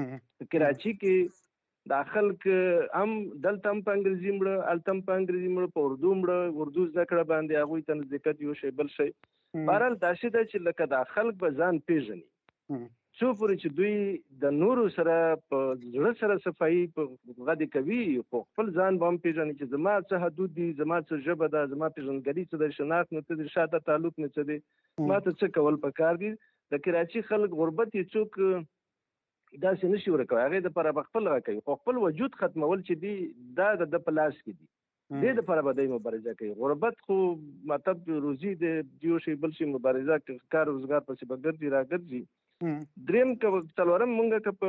Speaker 3: کراچۍ کې د خلک هم دلته هم په انګریزي مړه التم په انګریزي مړه په اردو مړه اردو ذکر باندې هغه ته نزدېکت یو شی بل شی بهرحال داسې ده چې لکه د خلک به ځان پیژني څو پورې چې دوی د نورو سره په زړه سره صفایي په غدي کوي خو خپل ځان به هم پیژني چې زما څه حدود دي زما څه ژبه ده زما پیژندګلي څه ده شناخت نه څه ده شاته تعلق نه څه دی ما ته څه کول پکار دي د کراچۍ خلک غربت یې څوک داسې نشي ورکوي هغې دپاره به خپل راکوي خو خپل وجود ختمول چې دي دا د په لاس کې دي دې دپاره به دی مبارزه کوي غربت خو مطلب روزي د یو شی بل شي مبارزه کار روزګار پسې به ګرځي راګرځي دریم څلورم مونږ که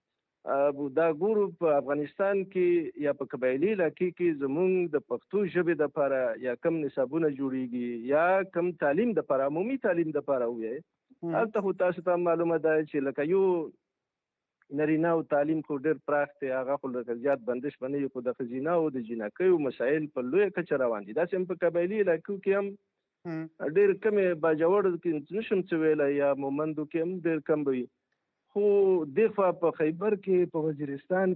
Speaker 3: په دا ګورو په افغانستان کې یا په قبایلي علاقې کې زمونږ د پښتو ژبې دپاره یا کم نصابونه جوړیږي یا کم تعلیم دپاره عمومي تعلیم دپاره ووایې هلته خو تاسو ته معلومه ده چې لکه یو نارینه او تعلیم خو ډېر پراخ دی هغه خو لکه زیات بندش به نه وي خو د ښځینه او د جینکیو مسایل په لویه کچه روان دي داسې هم په قبایلي علاقو کې هم ډېر کمې باجوړ کې نشم څه ویلی یا مومندو کې هم ډېر کم به وي خو دې خوا په خیبر کې په وزیرستان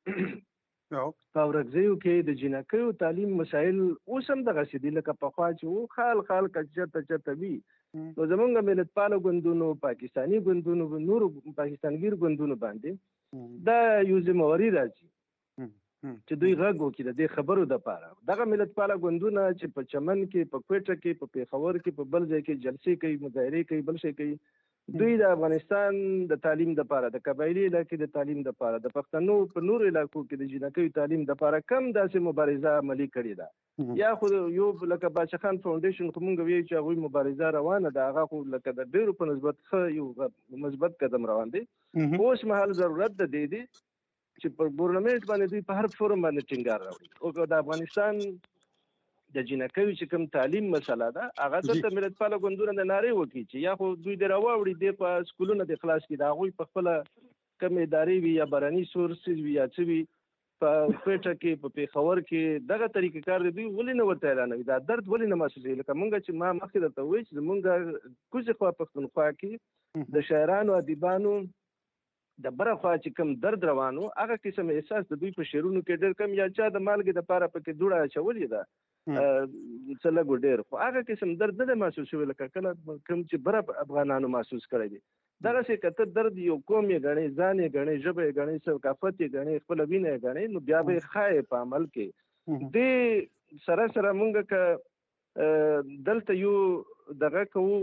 Speaker 3: کې په اورکزیو کې د جینکیو تعلیم مسایل اوس هم دغسې دي لکه پخوا چې و خال خال که چېرته وي نو زمونږ ملتپاله ګوندونو پاکستاني ګوندونو نورو پاکستانګیر ګوندونو باندې دا یو ذمهواري راځي چې دوی غږ وکړي د دې خبرو دپاره دغه ملتپاله ګوندونه چې په چمن کې په کوټه کې په پېښور کې په بل ځای کې جلسې کوي مظاهرې کوي بل شی کوي دوی د افغانستان د تعلیم لپاره د قبایلی علاقې د تعلیم لپاره د پښتنو په نور علاقو کې د جنکیو تعلیم لپاره کم داسې مبارزه عملي کړې ده یا خو یو لکه باچا خان فاونډیشن خو مونږ ویو چې هغوی مبارزه روانه ده هغه خو لکه د ډېرو په نسبت ښه یو مثبت قدم روان دی اوس مهال ضرورت د دې دی چې په ګورنمنټ باندې دوی په هر فورم باندې ټینګار راوړي او د افغانستان د جنکیو چې کوم تعلیم مسله ده هغه دلته ملتپاله ګوندونه د نارې وکړي چې یا خو دوی د راوړي دی په سکولونه د خلاص کړي د هغوی په خپله کوم ادارې وي یا بهرني سورسز وي یا څه وي په کوټه کې په پېښور کې دغه طریقې کار دی دوی ولې نه ورته اعلانوي دا درد ولې نه محسوسوي لکه مونږ چې ما مخکې درته ووایي چې زمونږ کوزې خوا پښتونخوا کې د شاعرانو ادیبانو د بره خوا چې کوم درد روانو هغه قسم احساس د دوی په شعرونو کې ډېر کم یا چا د مالګې دپاره پکې دوړه اچولې ده څه لږ ډېر خو هغه قسم درد نه دی محسوس شوی لکه کله کوم چې بره افغانانو محسوس کړی دی دغسې که ته درد یو قوم یې ګڼې ځان یې ګڼې ژبه یې ګڼې ثقافت یې ګڼې خپله وینه یې ګڼې نو بیا به یې ښایې په عمل کې دې سره مونږ که دلته یو دغه کوو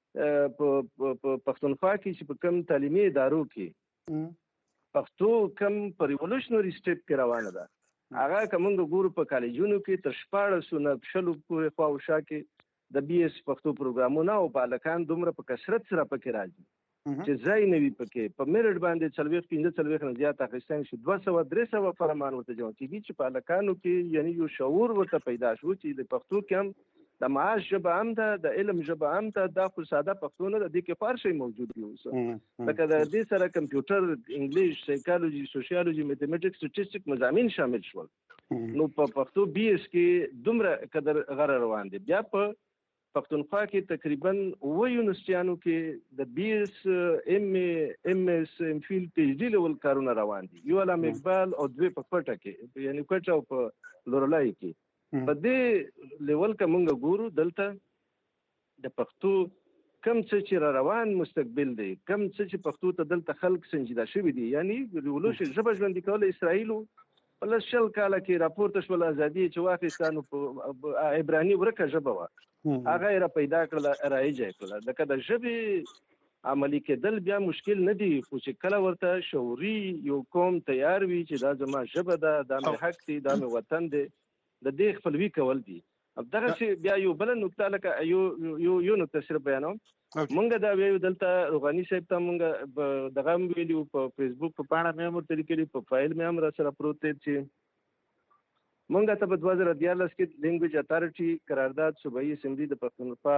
Speaker 3: په پښتونخوا کې چې په کوم تعلیمي ادارو کې پښتو کم په ریولوشنري سټیپ کې روانه ده هغه که مونږ ګورو په کالجونو کې تر 1400 نه شلو پورې خوا او شا کې د بي ایس پښتو پروګرامونه او بالکان دومره په کثرت سره پکې راځي چې ځای نه وي پکې په میرټ باندې 40-45 نه زیات اخیستان شي 200-300 فرمان ورته جوړ کېږي چې په بالکانو کې یعنی یو شعور ورته پیدا شو چې د پښتو کې هم د معاش ژبه هم ده د علم ژبه هم ده دا خو ساده پښتو نه ده دې کې فار شی موجود دی اوس لکه د دې سره کمپیوټر انګلیش سایکالوجي سوشیالوجي میتھمیټکس سټیټسټک مضامین شامل شول نو په پښتو بي ایس کې دومره قدر غره روان دي بیا په پښتونخوا کې تقریبا 9 یونیورسيټیانو کې د بي ایس ام اس ام فیل پی ایچ ډي لیول کارونه روان دي یو علامه اقبال او دوی په کوټه کې یعنی کوټه او په لورلای کې په دې لیول که مونږ ګورو دلته د پښتو کم څه چې را روان مستقبل دی کم څه چې پښتو ته دلته خلک سنجیده شوي دي یعنی ریولوشن ژبه ژوندي کول اسرائیلو په لس شل کاله کې راپورته شول ازادي چې واخیستانو په عبراني ورکه ژبه وه هغه یې را پیدا کړله رایجه یې کړله لکه د ژبې عملي کېدل بیا مشکل نه دي خو چې کله ورته شعوري یو قوم تیار وي چې دا زما ژبه ده دا مې حق دی دا مې وطن دی د دې خپلوي کول دي دغه شی بیا یو بل نقطه لکه یو نقطه صرف بیانوم مونږ دا ویو دلته روغاني صاحب ته مونږ دغه هم ویلي په فیسبوک په پاڼه مې هم ورته لیکلي په فایل مې هم را سره پروت دی چې مونږ ته په 2014 کې لینګویج اتارټي قرارداد صوبایي اسمبلی د پښتونخوا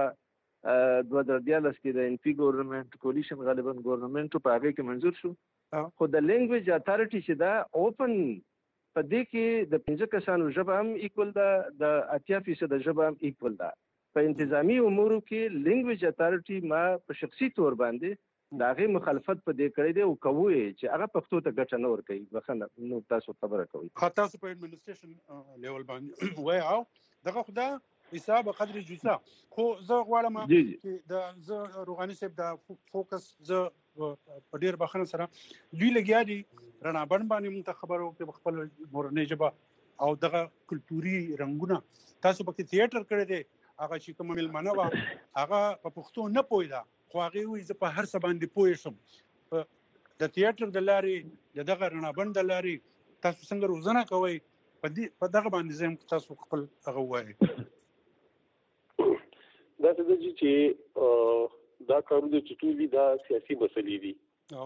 Speaker 3: 2014 کې د انفي ګورنمنت کولیشن غالبا ګورنمنت په هغه کې منظور شو خو د لینګویج اتارټي چې دا اوپن په دې کې د 15 کسانو ژبه هم ایکول ده د 80% ژبه هم ایکول ده په انتظامی امورو کې لینګویج اتارټي ما په شخصي تور باندې د هغې مخالفت په دې کړی دی او کوو چې هغه پښتو ته ګټه نه ورکوي بخښنه نو تاسو خبره کوئ
Speaker 2: تاسو په ایڈمنسټریشن لیول باندې وای او دغه خدا حساب قدر جزا خو زه غواړم چې د زه روغاني صاحب د فوکس زه په ډیر بخښنه سره دوی لګیا دي رڼا بڼ باندې مونږ ته خبرو کې خپل مورنۍ ژبه او دغه کلتوري رنګونه تاسو پکې تیاتر کړی دی هغه چې کوم ملمنه وه هغه په پښتو نه پوهېده خو هغې وایي زه په هر څه باندې پوه شم د تیاتر د لارې د دغه رڼا بڼ د لارې تاسو څنګه روزنه کوئ په دغه باندې زه هم تاسو خپل هغه ووایئ
Speaker 4: دا څه ده چې دا کارونه چې ټول دي دا سیاسي مسلې دي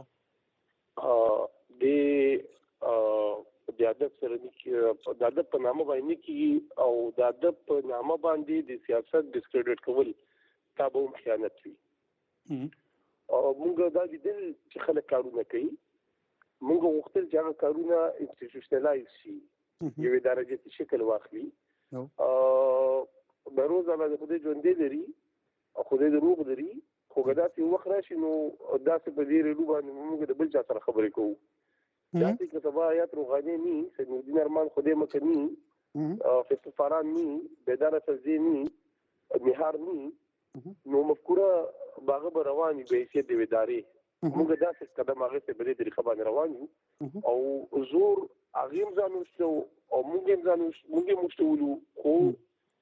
Speaker 4: د ادب سره د ادب په نامه باندې کېږي او د ادب په نامه باندې د سیاست ډسکریډټ کول تا به هم خیانت وي موږ دا لیدل چې خلک کارونه کوي موږ غوښتل چې هغه کارونه انسټیټیوشنلایز شي یو درجاتي شکل واخلي به روزانه د خدای ژوندی لري او خدای د روغ لري خو که داسې وخت راشي نو داسې په دې ریډو باندې موږ د بل چا سره خبرې کوو داسې که سبا آیات روغاني نی سید نورالدین ارمان خدای مکه نی فیصل فاران نی بیدار فضلی نی نهار نی نو مفکوره باغه به روان وي به حیثیت د یوې ادارې موږ داسې قدم اخیستی په دې طریقه باندې روان یو او زور هغې هم ځان وشته او موږ هم وشتولو خو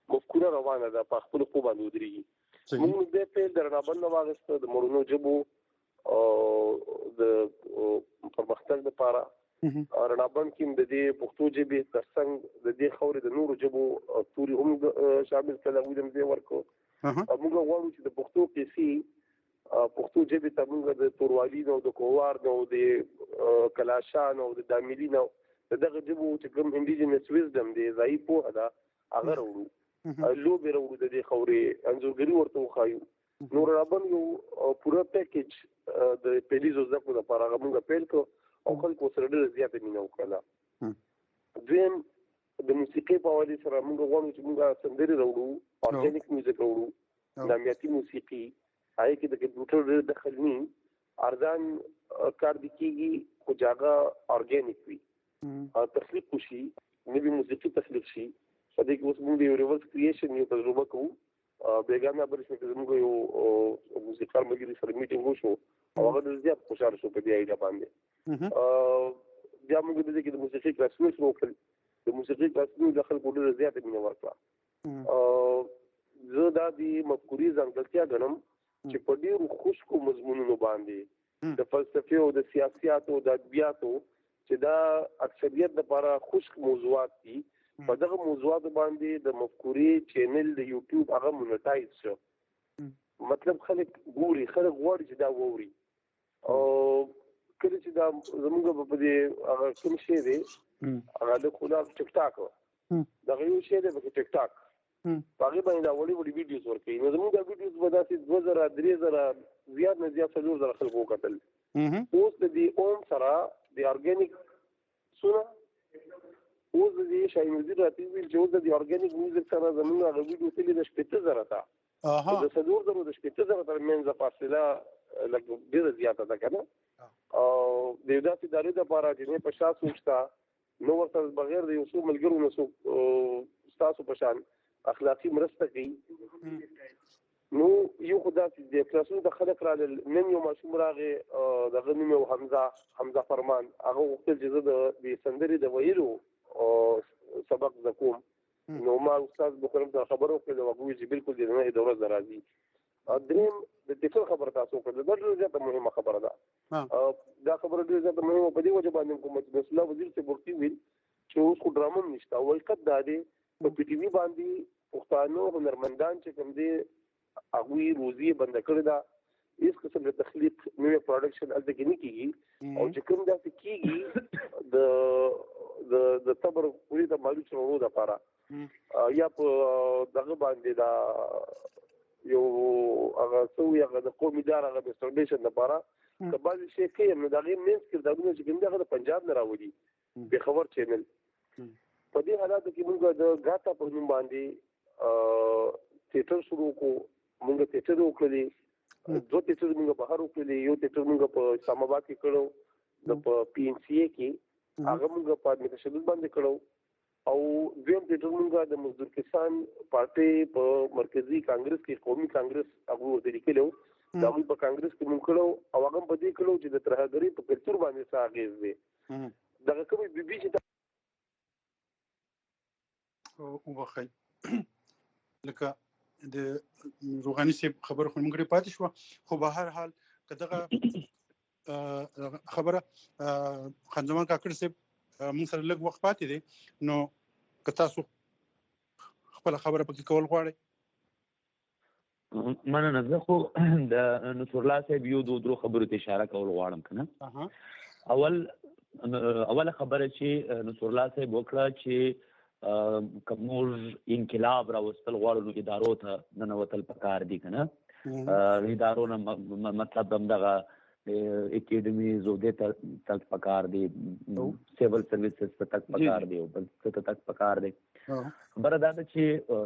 Speaker 4: مفکوره روانه ده په خپلو خو باندې ودرېږي موږ دې پیل د رڼا بڼ نه واخیسته د مورنو ژبو د پرمختګ لپاره رڼابند کې د دې پښتو ژبې ترڅنګ د دې خورې د نورو ژبو توري هم شامل کړل او دې ورکو موږ غواړو چې د پښتو کیسې پښتو ژبې ته موږ د توروالي نو د کووار نو د کلاشان او د داملین او دغه ژبو چې کوم انډیجنس ویزډم دی ځای په ادا هغه وروړو لوبې وروړو د دې خورې انځورګري ورته وخایو نور رابن یو پوره پیکیج د پیلیزو زکو لپاره هغه موږ پیل کړو او خلکو سره ډېره زیاته مینه وکړه. دویم د موسیقۍ په حواله سره موږ غواړو چې موږ سندرې راوړو ارګانیک میوزیک راوړو نامیاتي موسیقي هغه کې د کمپیوټر ډېر دخل نه ارزان کار د کیږي خو جاګه ارګانیک وي تخلیق وشي نوې موسیقي تخلیق شي په دې کې اوس موږ یو ریورس کریشن یو تجربه کوو بیگانه برښت کې موږ یو موسیقار مګری سره میټینګ وشو او هغه زیات خوشاله شو په دې ایډیا باندې بیا موږ د دې کې د موسیقي کلاسونه شروع کړل د موسیقي کلاسونو د خلکو ډېره زیاته مینه ورکړه زه دا د مفکوري ځانګړتیا ګڼم چې په ډېرو خشکو مضمونونو باندې د فلسفې او د سیاستو د ادبیاتو چې دا اکثریت لپاره خشک موضوعات دي په دغه موضوعات باندې د مفکوري چینل د یوټیوب هغه مونټایز شو مطلب خلک ګوري خلک غواړي چې دا ووري او کله چې دا زموږ په دې هغه کوم شی دی هغه د خلاف ټیک ټاک دا یو شی دی په ټیک ټاک هغه باندې دا وړي ویډیوز ورکوي نو زموږ د ویډیوز په داسې 2000 زیات نه زیات 4000 خلکو وکتل اوس د دې اوم سره د ارګانیک سونه اوس د دې شای موزیک راځي چې اوس د ارګانیک میوزیک سره زموږ هغه ویډیو تللی د 15000 ته د 4000 د 15000 تر منځ فاصله لکه ډېره زیاته ده کنه او د داسې ادارې لپاره چې نه په شا سوچتا نو ورته بغیر د یو څو ملګرو نو تاسو په شان اخلاقی مرسته کوي نو یو خدای د کلاسونو د خلک را نن یو ماشوم راغی د غنیم او حمزه فرمان هغه وخت چې د سندري د ویلو سبق زکوم نو ما استاد بخورم ته خبرو کړل او هغه چې بالکل د نه دوره درازي دریم د ټیکل خبر تاسو کړل دا ډېره زیاته مهمه خبره ده دا خبره ډېره زیاته مهمه په دې وجه باندې کوم چې مسله وزیر څخه ورته ویل چې اوس خو ډرامه نشته او وقت دا دی په پی ټی وی باندې پښتانه هنرمندان چې کوم دي هغه روزي بند کړی دا هیڅ قسم د تخلیق نوې پروډکشن الته کې نه کیږي او چې کوم دا کیږي د صبر پوری ته مالي چورو د لپاره یا په دغه باندې دا یو هغه څو هغه د قومي دار هغه د فاونډیشن لپاره کبال شي کې نو دا غي مینس کې دا د چې کوم د پنجاب نه راوړي به خبر چینل په دې حالات کې موږ د غاټا په نوم باندې تیاتر شروع کو موږ تیاتر وکړلې دوه تیاتر موږ بهر وکړلې یو تیاتر موږ په اسلام آباد کې کړو د پی ان سی ای کې هغه موږ په تشدد باندې کړو او دویم تیاتر موږ د مزدور کسان پارټي په مرکزی کانګرس کې قومي کانګرس هغه ورته لیکلو دا په کانګرس کې موږ کړو او هغه په دې کړو چې د ترهګری په کلچر باندې څه اغیز دی دغه کومي بي بي چې
Speaker 2: او وخی لکه د روغانی سي خبر خو موږ پاتې شو خو به هر حال کداغه خبره خنځمان کاکړ سي موږ سره لږ وخت پاتې دي نو که تاسو خپل خبره پکې کول غواړئ
Speaker 6: مننه زه خو د نصر الله صاحب یو درو خبرو ته اشاره کول غواړم کنه اول خبره چې نصر الله صاحب وکړه چې کومور انقلاب راوستل غواړو نو ادارو ته ننوتل پکار دي کنه ادارو نه مطلب دغه اکیډمي زوده تک پکار دي سیول سرویسز تک پکار دي او بل څه تک پکار دي خبره دا چې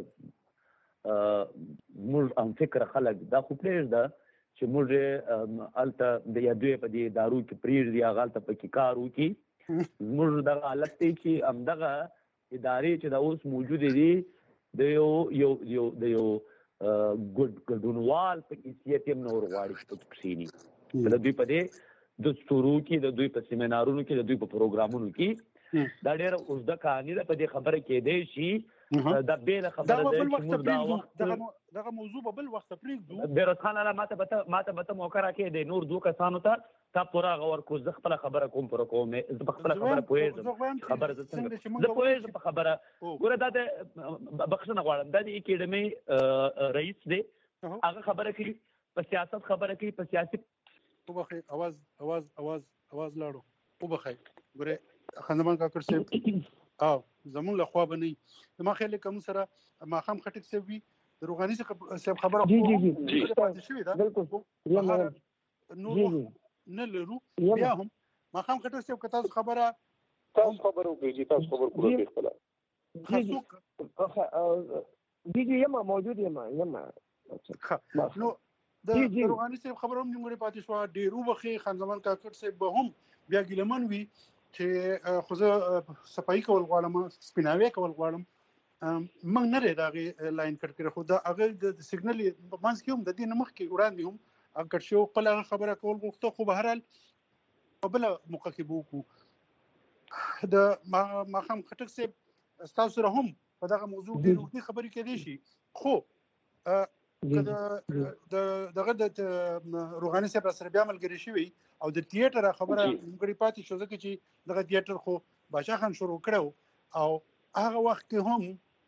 Speaker 6: موږ هم فکر خلک دا خو پرېږ ده چې موږ هلته د یادوی په دې دارو کې پرېږدي هغه هلته پکې کار وکړي موږ دغه حالت دی چې همدغه ادارې چې دا اوس موجودې دي د یو ګډونوال په حیثیت هم نه ورغواړي چې پکې کښېني د دوی په دې دستورو کې د دوی په سیمینارونو کې د دوی په پروګرامونو کې دا ډېره اوږده کہاني ده په دې خبره کېدی شي دا بیل خبره ده چې موږ دا وخت
Speaker 2: دغه موضوع په بل وخت پرېږدو.
Speaker 6: بیروز خان الله ماته به موقع راکړې د نور دوه کسانو ته تا پورا غور کو زه خپل خبره کوم پر کوم زه خپل خبره پوهېږم خبره زه پوهېږم په خبره ګوره دا د بخښنه غواړم دا د اکیډمي رئیس دی هغه خبره کوي په سیاست خبره کوي په سیاسي
Speaker 2: وبخښئ اواز لاړو وبخښئ ګوره خان زمان کاکړ صاحب او زمون له خوا بنئ ما خیال کوم سره ماخام خټک صاحب وي د روغاني صاحب خبره
Speaker 7: جی
Speaker 2: بالکل نور نه لرو بیا هم ماخام خټک صاحب که تاسو خبره
Speaker 4: وکړئ چې تاسو خبر کړئ خپل
Speaker 7: جی یم موجود یم
Speaker 2: نو د روغاني صاحب خبره هم نیمګړې پاتې شوه ډېرو وخت خان زمان کاکړ صاحب به هم بیا ګیلمن وي چې خو زه صفایي کول غواړم سپیناوی کول غواړم موږ نه لري دا غي لاین کټ کړو خو دا هغه د سیګنل مانس کې هم د دې نمخ کې وړاندې هم اګر شو خپل خبره کول غوښته خو به هرال په بل موقع کې وکړو د ماخام خټک صاحب تاسو سره هم په دغه موضوع ډېر وختي خبرې کېدې شي خو دغه د روغاني صاحب سره بیا ملګری شوی او د تیاتر خبره موږ پاتې شو ځکه چې دغه تیاتر خو بادشاه خان شروع کړو او هغه وخت کې هم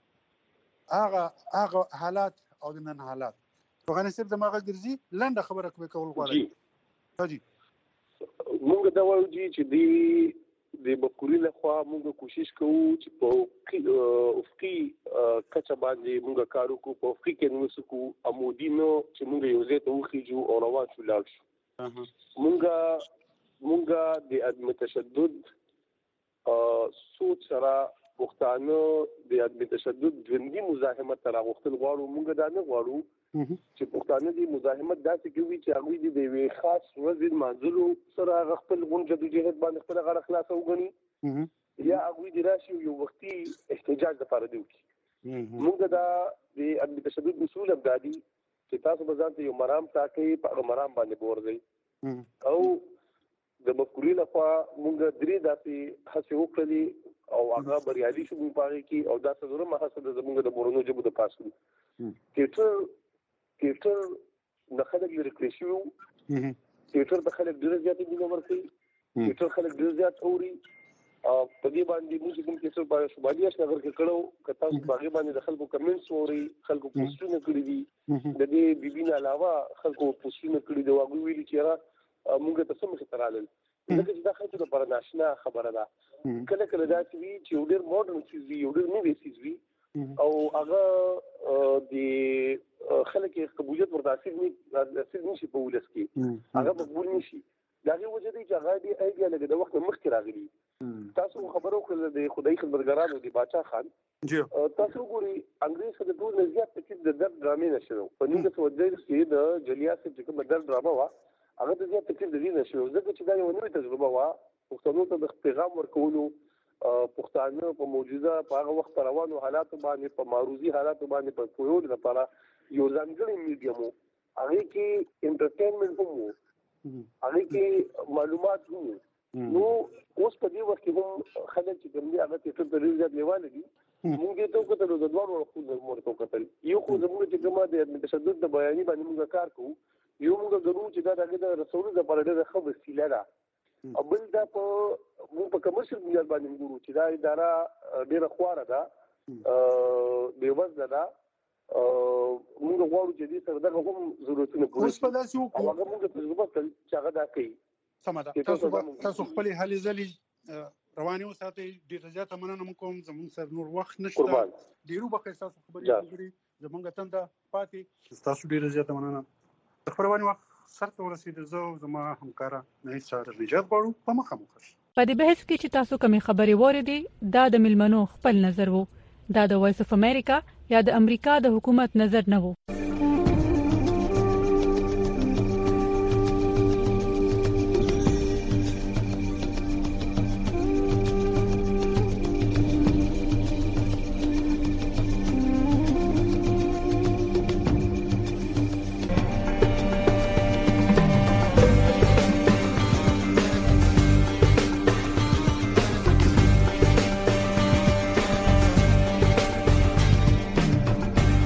Speaker 2: هغه حالات او د نن حالات روغاني صاحب دماغه ګرځي لنډه خبره کوي کول غواړي جی
Speaker 4: موږ دا وایو چې د بکوري له خوا موږ کوشش کوو چې په افقي کچه باندې موږ کار وکړو په افقي کې نو سکو امودینو چې موږ یو ځای ته وخیجو او روان شو لاړ شو موږ د عدم تشدد سوچ سره پښتانه د عدم تشدد ژوندۍ مزاحمت تر غوښتل غواړو موږ دا نه غواړو چې پښتانه دې مزاحمت داسې کوي چې هغه دې د یوې خاص ورځې مانځلو سره خپل جدوجہد باندې خپل غاړه خلاصه وګڼي یا هغه دې راشي یو وختي احتجاج لپاره دی موږ دا د عدم تشدد اصول ابدادي چې تاسو به ځان ته یو مرام ټاکئ په هغه مرام باندې ورځئ او د مفکوري لخوا موږ درې داسې هڅې وکړلې او هغه بریالي شو موږ پاره کې او دا څلورم هڅه د زموږ د مورونو ژبو د پاسو تیاتر د خلک لري کړی شو تیاتر د خلک ډېر زیات دي نو ورته تیاتر خلک ډېر زیات اوري او په دې باندې موږ کوم تیاتر باندې شمالي اشنغر کې کړو کته باغې باندې د خلکو کمنټس اوري خلکو پوسټونه کړی دي د دې بيبين علاوه خلکو پوسټونه کړی دی واغوي ویلي چې را موږ ته سم سترالل لکه چې دا خلکو لپاره ناشنا خبره ده کله کله دا چې یو ډېر ماډرن چیز وي یو ډېر نوې چیز وي او هغه د خلک قبولیت ورته نشي په ولس کې هغه مقبول نشي دا غي وجه دی چې هغه دی ایډیا لګي د وخت مخکې راغلی تاسو خبرو کړل د خدای خدمتګارانو دی بادشاه خان تاسو ګوري انګریز د ټول نزيات کې د درد ډرامې نشو په 1910 کې د جلیا سے چې کوم درد ډراما وا هغه د زیات تکلیف د دې نشو ځکه چې دا یو نوې تجربه وا پښتنو ته د پیغام ورکولو پښتانه په موجوده په هغه وخت روانو حالات باندې په معروضي حالات باندې په پوهول لپاره یو ځانګړی میډیم هغه کې انټرټینمنټ هم هغه کې معلومات هم نو اوس په دې وخت کې هم خلک چې کوم دي هغه ته ټول ډېر لیوال دي موږ ته کوته د دوه ورو مرته کتل یو خو زموږ چې کومه د تشدد د بیانې باندې موږ کار کوو یو موږ غواړو چې دا د رسولو د پاره د خبر وسیله ده او بل دا موږ په کمرشل بنیاد باندې ګورو چې دا اداره ډېره خواره ده بې وزله ده موږ غواړو چې دې سره دغه هم ضرورتونه پوره
Speaker 2: اوس په داسې وکړو
Speaker 4: هغه موږ تجربه کړل چې هغه دا کوي
Speaker 2: سمه ده تاسو خپل هلې ځلې رواني وساتئ ډېر زیاته مننه کوم زموږ سره نور وخت نشته ډېرو بخیر تاسو خبرې وکړي زموږ تنده پاتې تاسو ډېر زیاته مننه خبرونه وخت سره ورسېد زه زما همکارا نه سره نجات غواړو په مخه مخ
Speaker 5: په دې بحث کې چې تاسو کومې خبرې وریدي دا د ملمنو خپل نظر وو دا د وایس اف امریکا یا د امریکا د حکومت نظر نه وو